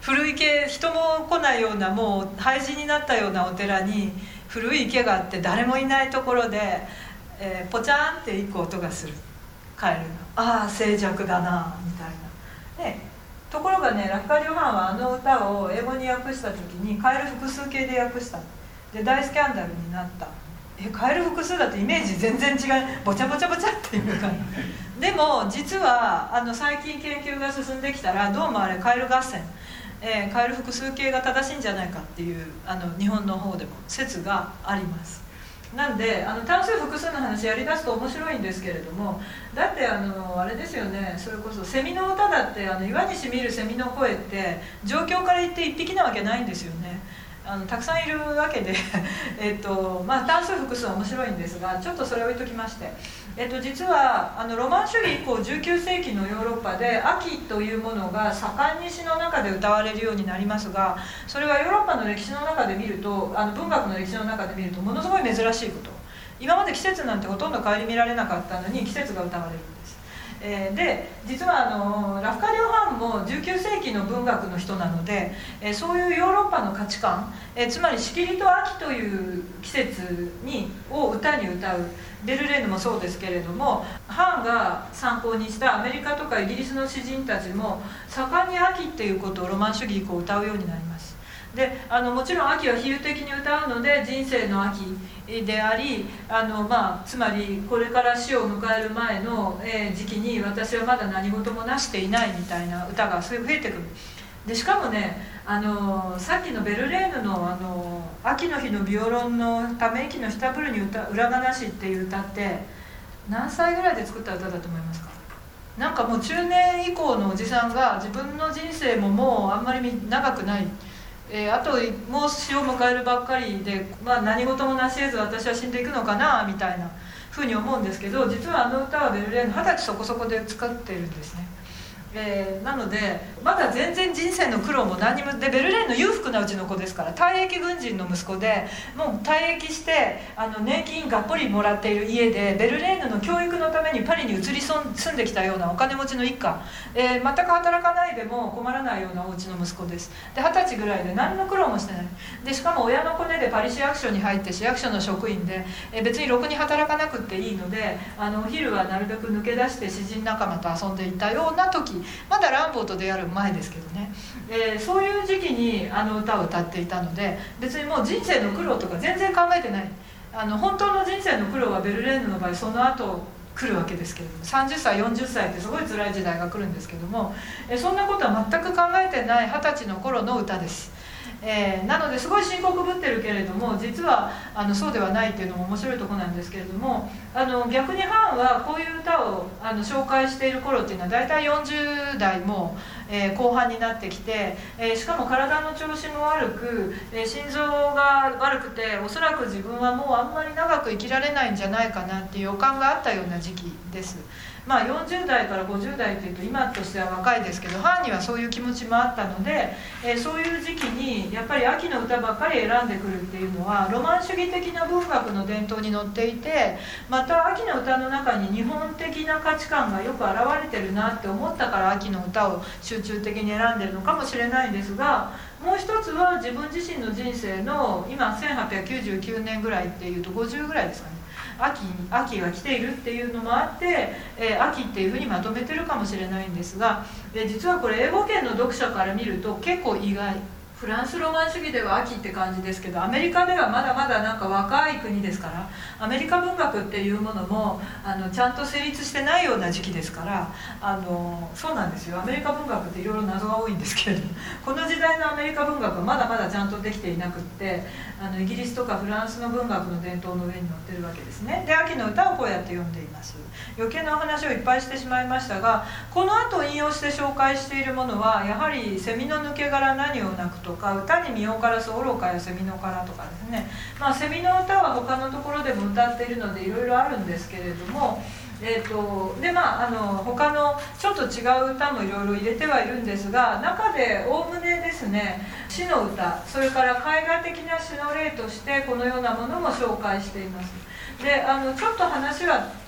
古い池、人も来ないようなもう廃寺になったようなお寺に古い池があって誰もいないところで、えー、ポチャンって一個音がする、カエルが、ああ静寂だなみたいな。でところがね、ラフカリョハンはあの歌を英語に訳した時にカエル複数形で訳した。で大スキャンダルになった。えカエル複数だとイメージ全然違う、ボチャボチャボチャっていうかでも実はあの最近研究が進んできたら、どうもあれカエル合戦、えー、カエル複数形が正しいんじゃないかっていうあの日本の方でも説があります。なんであの単数複数の話やりだすと面白いんですけれども、だってあのあれですよね、それこそセミの歌だって、あの岩にしみるセミの声って状況から言って一匹なわけないんですよね。あのたくさんいるわけでえっと、まあ、単数複数は面白いんですが、ちょっとそれを置いときまして、えっと、実はあのロマン主義以降じゅうきゅうせいきのヨーロッパで秋というものが盛んに詩の中で歌われるようになりますが、それはヨーロッパの歴史の中で見ると、あの文学の歴史の中で見るとものすごい珍しいこと。今まで季節なんてほとんど顧みられなかったのに季節が歌われるんです。えー、で実はあのラフカリョハンもじゅうきゅうせいきの文学の人なので、えー、そういうヨーロッパの価値観、えー、つまりしきりと秋という季節にを歌に歌う、ベルレーヌもそうですけれども、ハンが参考にしたアメリカとかイギリスの詩人たちも盛んに秋っていうことをロマン主義以降歌うようになります。であのもちろん秋は比喩的に歌うので人生の秋であり、あの、まあ、つまりこれから死を迎える前の、えー、時期に私はまだ何事もなしていないみたいな歌が増えてくる。でしかもね、あのさっきのベルレーヌの「あの秋の日のビオロンのため息のひたぶるに歌裏話」っていう歌って何歳ぐらいで作った歌だと思いますか？なんかもう中年以降のおじさんが自分の人生ももうあんまり長くない、えー、あともう死を迎えるばっかりで、まあ、何事もなし得ず私は死んでいくのかなみたいなふうに思うんですけど、実はあの歌はベルレーヌ二十歳そこそこで使ってるんですね。えー、なのでまだ全然人生の苦労も何にもで、ベルレーヌの裕福なうちの子ですから、退役軍人の息子でもう退役してあの年金がっぽりもらっている家で、ベルレーヌの教育のためにパリに移り住んできたようなお金持ちの一家、えー、全く働かないでも困らないようなお家の息子です。で二十歳ぐらいで何の苦労もしてない。でしかも親のコネでパリ市役所に入って市役所の職員で、えー、別にろくに働かなくていいので、あのお昼はなるべく抜け出して詩人仲間と遊んでいたような時、まだランボーと出会う前ですけどね、えー、そういう時期にあの歌を歌っていたので、別にもう人生の苦労とか全然考えてない。あの本当の人生の苦労はベルレーヌの場合その後来るわけですけれども、さんじゅっさいよんじゅっさいってすごい辛い時代が来るんですけども、えー、そんなことは全く考えてない二十歳の頃の歌です。えー、なのですごい深刻ぶってるけれども、実はあのそうではないっていうのも面白いところなんですけれども、あの逆にハンはこういう歌をあの紹介している頃っていうのは大体よんじゅうだいも、えー、後半になってきて、えー、しかも体の調子も悪く、えー、心臓が悪くて、おそらく自分はもうあんまり長く生きられないんじゃないかなっていう予感があったような時期です。まあ、よんじゅうだいからごじゅうだいっていうと今としては若いですけど、ハンにはそういう気持ちもあったので、えー、そういう時期にやっぱり秋の歌ばっかり選んでくるっていうのはロマン主義的な文学の伝統に乗っていて、また秋の歌の中に日本的な価値観がよく表れてるなって思ったから秋の歌を集中的に選んでるのかもしれないんですが、もう一つは自分自身の人生の今せんはっぴゃくきゅうじゅうきゅうねんぐらいっていうとごじゅうぐらいですかね、秋秋が来ているっていうのもあって、えー、秋っていうふうにまとめてるかもしれないんですが、えー、実はこれ英語圏の読者から見ると結構意外。フランスロマン主義では秋って感じですけど、アメリカではまだまだなんか若い国ですから、アメリカ文学っていうものもあのちゃんと成立してないような時期ですから、あのそうなんですよ。アメリカ文学っていろいろ謎が多いんですけれども、この時代のアメリカ文学はまだまだちゃんとできていなくって、あのイギリスとかフランスの文学の伝統の上に載ってるわけですね。で秋の歌をこうやって読んでいます。余計なお話をいっぱいしてしまいましたが、この後引用して紹介しているものはやはりセミの抜け殻何を泣くとか、歌に身を枯らす愚かやセミの殻とかですね、まあ、セミの歌は他のところでも歌っているのでいろいろあるんですけれども、えーとでまあ、あの他のちょっと違う歌もいろいろ入れてはいるんですが、中でおおむねですね詩の歌、それから絵画的な詩の例としてこのようなものも紹介しています。であのちょっと話は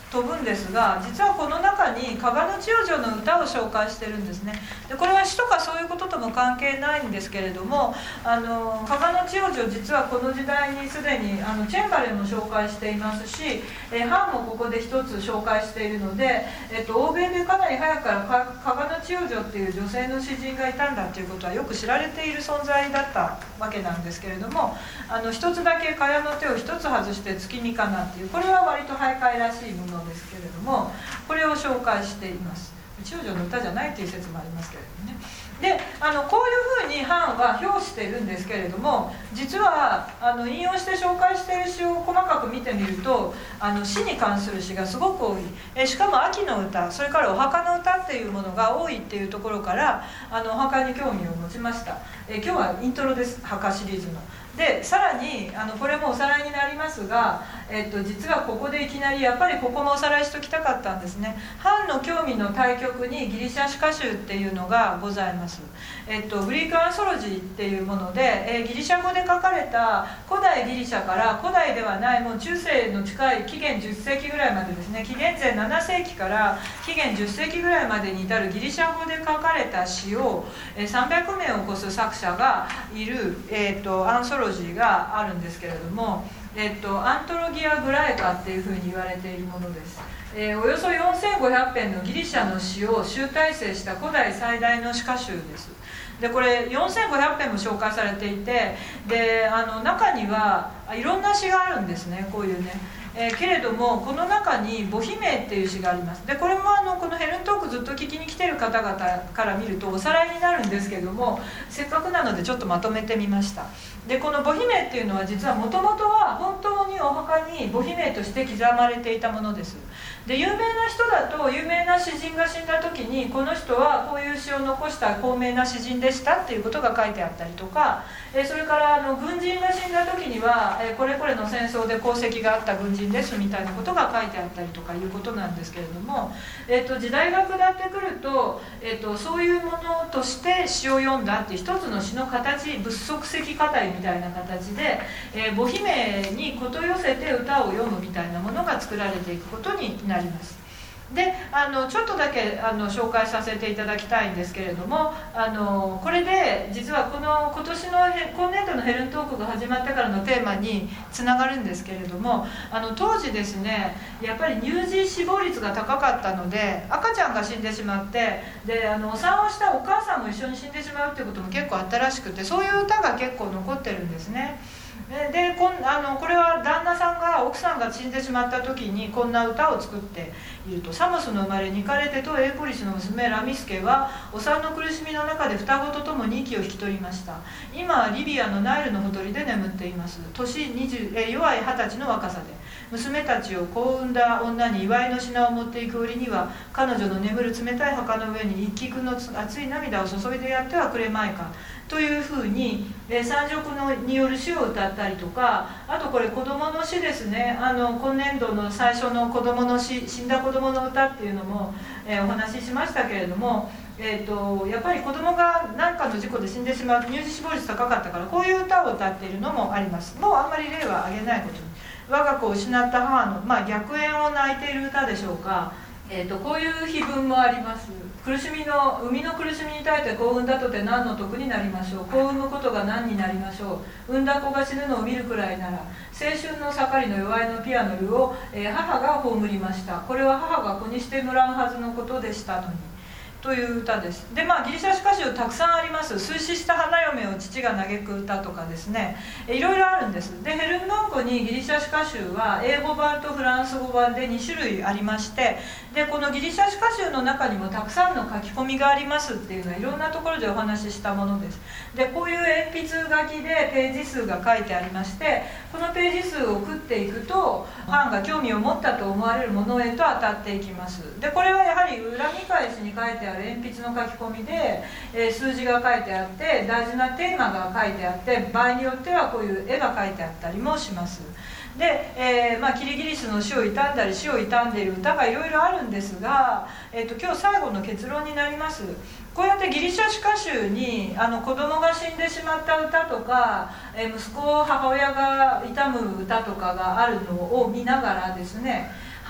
飛ぶんですが、実はこの中に加賀の千代女の歌を紹介してるんですね。でこれは詩とかそういうこととも関係ないんですけれども、あの加賀の千代女、実はこの時代にすでにあのチェンバレンも紹介していますし、えー、ハンもここで一つ紹介しているので、えっと、欧米でかなり早くから加賀の千代女っていう女性の詩人がいたんだっていうことはよく知られている存在だったわけなんですけれども、あの一つだけ蚊帳の手を一つ外して月見かなっていう、これは割と俳諧らしいものですけれども、これを紹介しています。千代女の歌じゃないという説もありますけれどもね。であのこういうふうにハンは評しているんですけれども、実はあの引用して紹介している詩を細かく見てみると、あの詩に関する詩がすごく多い。えしかも秋の歌、それからお墓の歌っていうものが多いっていうところから、あのお墓に興味を持ちました。え今日はイントロです、墓シリーズの。でさらにあのこれもおさらいになりますが、えっと、実はここでいきなりやっぱりここもおさらいしときたかったんですね。ハンの興味の対極にギリシャ詩歌集っていうのがございます。えっと、グリークアンソロジーっていうもので、えー、ギリシャ語で書かれた古代ギリシャから古代ではないもう中世の近い紀元じゅっせいきぐらいまでですね、紀元前ななせいきから紀元じゅっせいきぐらいまでに至るギリシャ語で書かれた詩を、えー、さんびゃくめいを超す作者がいる、えー、とアンソロジーがあるんですけれども、えっと、アントロギア・グラエカっていうふうに言われているものです。えー、およそよんせんごひゃくぺんのギリシャの詩を集大成した古代最大の詩歌集です。でこれよんせんごひゃくぺんも紹介されていて、であの中にはいろんな詩があるんですね、こういうね。えー、けれどもこの中に「母姫」っていう詩があります。でこれもあのこのヘルントークずっと聞きに来てる方々から見るとおさらいになるんですけども、せっかくなのでちょっとまとめてみました。でこの母姫っていうのは実はもともとは本当にお墓に母姫として刻まれていたものです。で有名な人だと有名な詩人が死んだ時にこの人はこういう詩を残した高名な詩人でしたっていうことが書いてあったりとか、えそれからあの軍人が死んだ時にはえこれこれの戦争で功績があった軍人ですみたいなことが書いてあったりとかいうことなんですけれども、えー、と時代が下ってくると、えー、とそういうものとして詩を読んだっていう一つの詩の形、仏足石語りみたいな形で、えー、母姫にこと寄せて歌を読むみたいなものが作られていくことになります。であのちょっとだけあの紹介させていただきたいんですけれども、あのこれで実はこの今年の今年度のヘルントークが始まってからのテーマにつながるんですけれども、あの当時ですねやっぱり乳児死亡率が高かったので赤ちゃんが死んでしまって、であのお産をしたお母さんも一緒に死んでしまうっていうことも結構あったらしくて、そういう歌が結構残ってるんですね。でこんあのこれは旦那さんが奥さんが死んでしまった時にこんな歌を作っていると。サモスの生まれニカレテとエイポリスの娘ラミスケはお産の苦しみの中で双子とともに息を引き取りました。今はリビアのナイルのほとりで眠っています。年にじゅうえ弱い二十歳の若さで娘たちを子を産んだ女に祝いの品を持っていく折には彼女の眠る冷たい墓の上に一菊の熱い涙を注いでやってはくれまいかというふうに、えー、三辱のによる詩を歌ったりとか、あとこれ子どもの詩ですね。あの今年度の最初の子どもの詩、死んだ子どもの歌っていうのも、えー、お話ししましたけれども、えー、とやっぱり子どもが何かの事故で死んでしまうと乳児死亡率高かったからこういう歌を歌っているのもあります。もうあんまり例は挙げないことに、我が子を失った母の、まあ、逆縁を泣いている歌でしょうか。えー、とこういう碑文もあります。苦しみの生みの苦しみに耐えて子を産んだとて何の得になりましょう。子を産むことが何になりましょう。産んだ子が死ぬのを見るくらいなら青春の盛りの弱いのピアノルを、えー、母が葬りました。これは母が子にしてもらうはずのことでしたのにという歌です。でまあギリシャ詩歌集たくさんあります。水死した花嫁を父が嘆く歌とかですね、えいろいろあるんです。でヘルンドンコにギリシャ詩歌集は英語版とフランス語版でにしゅるいありまして、でこのギリシャ詩歌集の中にもたくさんの書き込みがありますっていうのはいろんなところでお話ししたものです。でこういう鉛筆書きでページ数が書いてありまして、このページ数を食っていくとファンが興味を持ったと思われるものへと当たっていきます。でこれはやはり恨み返しに書いてある鉛筆の書き込みで、えー、数字が書いてあって大事なテーマが書いてあって、場合によってはこういう絵が書いてあったりもします。で、えーまあ、キリギリスの死を悼んだり死を悼んでいる歌がいろいろあるんですが、えー、と今日最後の結論になります。こうやってギリシャ詩歌集にあの子供が死んでしまった歌とか、えー、息子を母親が悼む歌とかがあるのを見ながらですね、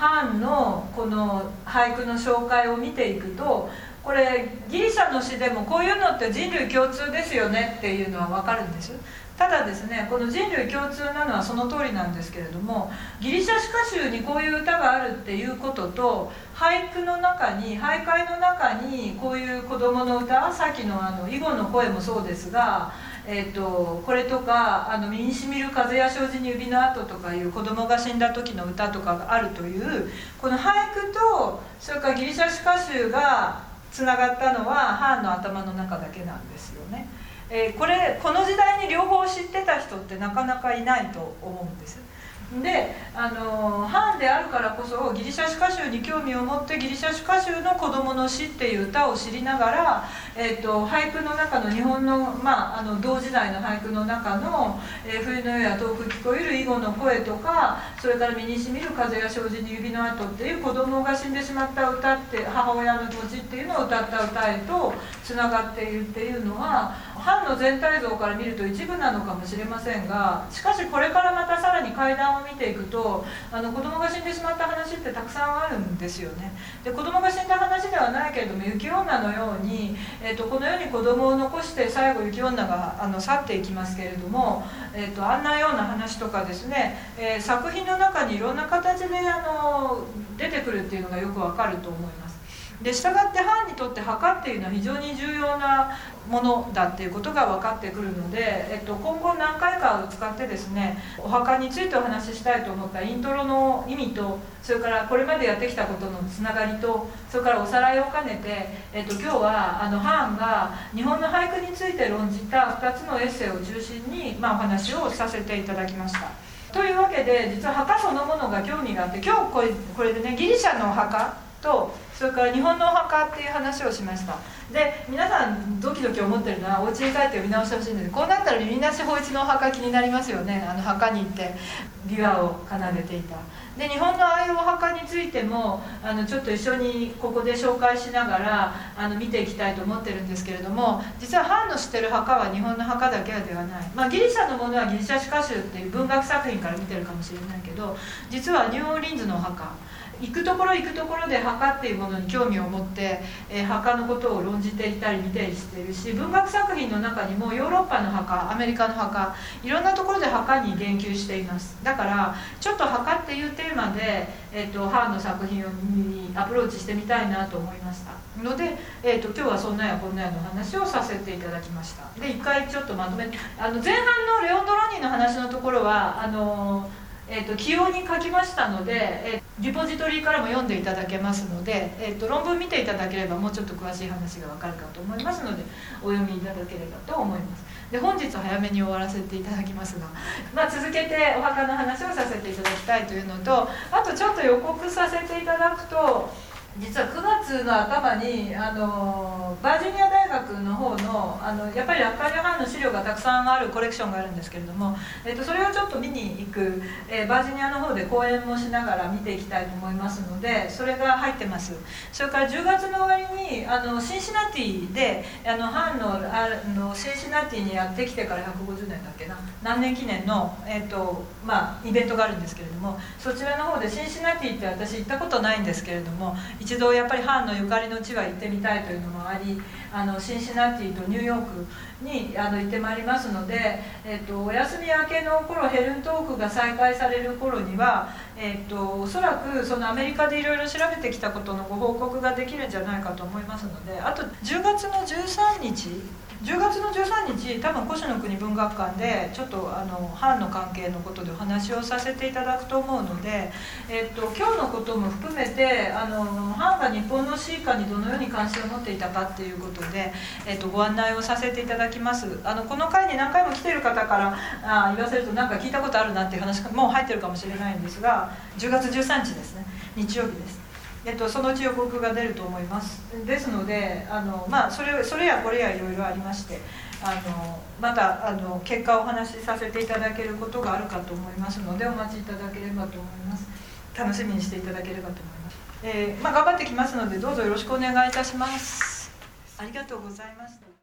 ハンのこの俳句の紹介を見ていくと、これギリシャの詩でもこういうのって人類共通ですよねっていうのは分かるんです。ただですね、この人類共通なのはその通りなんですけれども、ギリシャ詩歌集にこういう歌があるっていうことと、俳句の中に俳諧の中にこういう子どもの歌、さっきのあの囲碁の声もそうですが、えー、とこれとかあの身にしみる風や障子に指の跡とかいう子供が死んだ時の歌とかがあるという、この俳句とそれからギリシャ詩歌集がつながったのはハンの頭の中だけなんですよね。えー、これこの時代に両方知ってた人ってなかなかいないと思うんです。で、あのハンであるからこそギリシャ詩歌集に興味を持ってギリシャ詩歌集の子どもの詩っていう歌を知りながら、えー、と俳句の中の日本の、まあ、あの同時代の俳句の中の、えー、冬の夜や遠く聞こえる囲碁の声とか、それから身にしみる風や障子に指の跡っていう子どもが死んでしまった歌って、母親の土地っていうのを歌った歌へとつながっているっていうのは、ハンの全体像から見ると一部なのかもしれませんが、しかしこれからまたさらに階段を見ていくと、あの子供が死んでしまった話ってたくさんあるんですよね。で、子供が死んだ話ではないけれども、雪女のように、えー、とこの世に子供を残して最後雪女があの去っていきますけれども、えー、とあんなような話とかですね、えー、作品の中にいろんな形であの出てくるっていうのがよくわかると思います。で、従ってハンにとって墓っていうのは非常に重要なものだっていうことが分かってくるので、えっと、今後何回かを使ってですね、お墓についてお話ししたいと思ったイントロの意味と、それからこれまでやってきたことのつながりと、それからおさらいを兼ねて、えっと、今日はあのハンが日本の俳句について論じたふたつのエッセイを中心に、まあ、お話をさせていただきました。というわけで、実は墓そのものが興味があって、今日これ、これでね、ギリシャのお墓とそれから日本のお墓っていう話をしました。で、皆さんドキドキ思ってるのはお家に帰って見直してほしいんです。こうなったらみんな法一のお墓気になりますよね。あの墓に行って琵琶を奏でていた。で、日本のああいうお墓についてもあのちょっと一緒にここで紹介しながらあの見ていきたいと思ってるんですけれども、実はハンの知ってる墓は日本の墓だけではない、まあ、ギリシャのものはギリシャ詩歌集っていう文学作品から見てるかもしれないけど、実はニューオーリンズのお墓、行くところ行くところで墓っていうものに興味を持って、えー、墓のことを論じていたり見たりしているし、文学作品の中にもヨーロッパの墓、アメリカの墓、いろんなところで墓に言及しています。だからちょっと墓っていうテーマで、えー、とハンの作品にアプローチしてみたいなと思いましたので、えー、と今日はそんなやこんなやの話をさせていただきました。で、一回ちょっとまとめて、あの前半のレオン・ドロニーの話のところはあのーえー、と起用に書きましたので、えー、リポジトリからも読んでいただけますので、えー、と論文見ていただければもうちょっと詳しい話がわかるかと思いますので、お読みいただければと思います。で、本日早めに終わらせていただきますが、まあ、続けてお墓の話をさせていただきたいというのと、あとちょっと予告させていただくと、実はくがつの頭にあのバージニア大学の方のあのやっぱりラッカーニャハンの資料がたくさんあるコレクションがあるんですけれども、えー、とそれをちょっと見に行く、えー、バージニアの方で講演もしながら見ていきたいと思いますので、それが入ってます。それからじゅうがつの終わりにあのシンシナティであのハンのあのシンシナティにやってきてからひゃくごじゅうねんだっけな、何年記念の、えーとまあ、イベントがあるんですけれども、そちらの方でシンシナティって私行ったことないんですけれども、一度やっぱりハンのゆかりの地は行ってみたいというのもあり、あのシンシナティとニューヨークにあの行ってまいりますので、えっと、お休み明けの頃ヘルントークが再開される頃には、えっと、おそらくそのアメリカでいろいろ調べてきたことのご報告ができるんじゃないかと思いますので、あとじゅうがつのじゅうさんにちじゅうがつのじゅうさんにち、多分越の国文学館でちょっとあのハンの関係のことでお話をさせていただくと思うので、えっと、今日のことも含めてあのハンが日本の詩歌にどのように関心を持っていたかっていうことで、えっと、ご案内をさせていただきます。あのこの回に何回も来ている方からあ言わせるとなんか聞いたことあるなっていう話もう入ってるかもしれないんですが、じゅうがつじゅうさんにちですね、日曜日です。えっと、そのうち予告が出ると思います。ですのであの、まあ、それ、それやこれやいろいろありまして、あのまたあの結果をお話しさせていただけることがあるかと思いますので、お待ちいただければと思います。楽しみにしていただければと思います。えーまあ、頑張ってきますのでどうぞよろしくお願いいたします。ありがとうございました。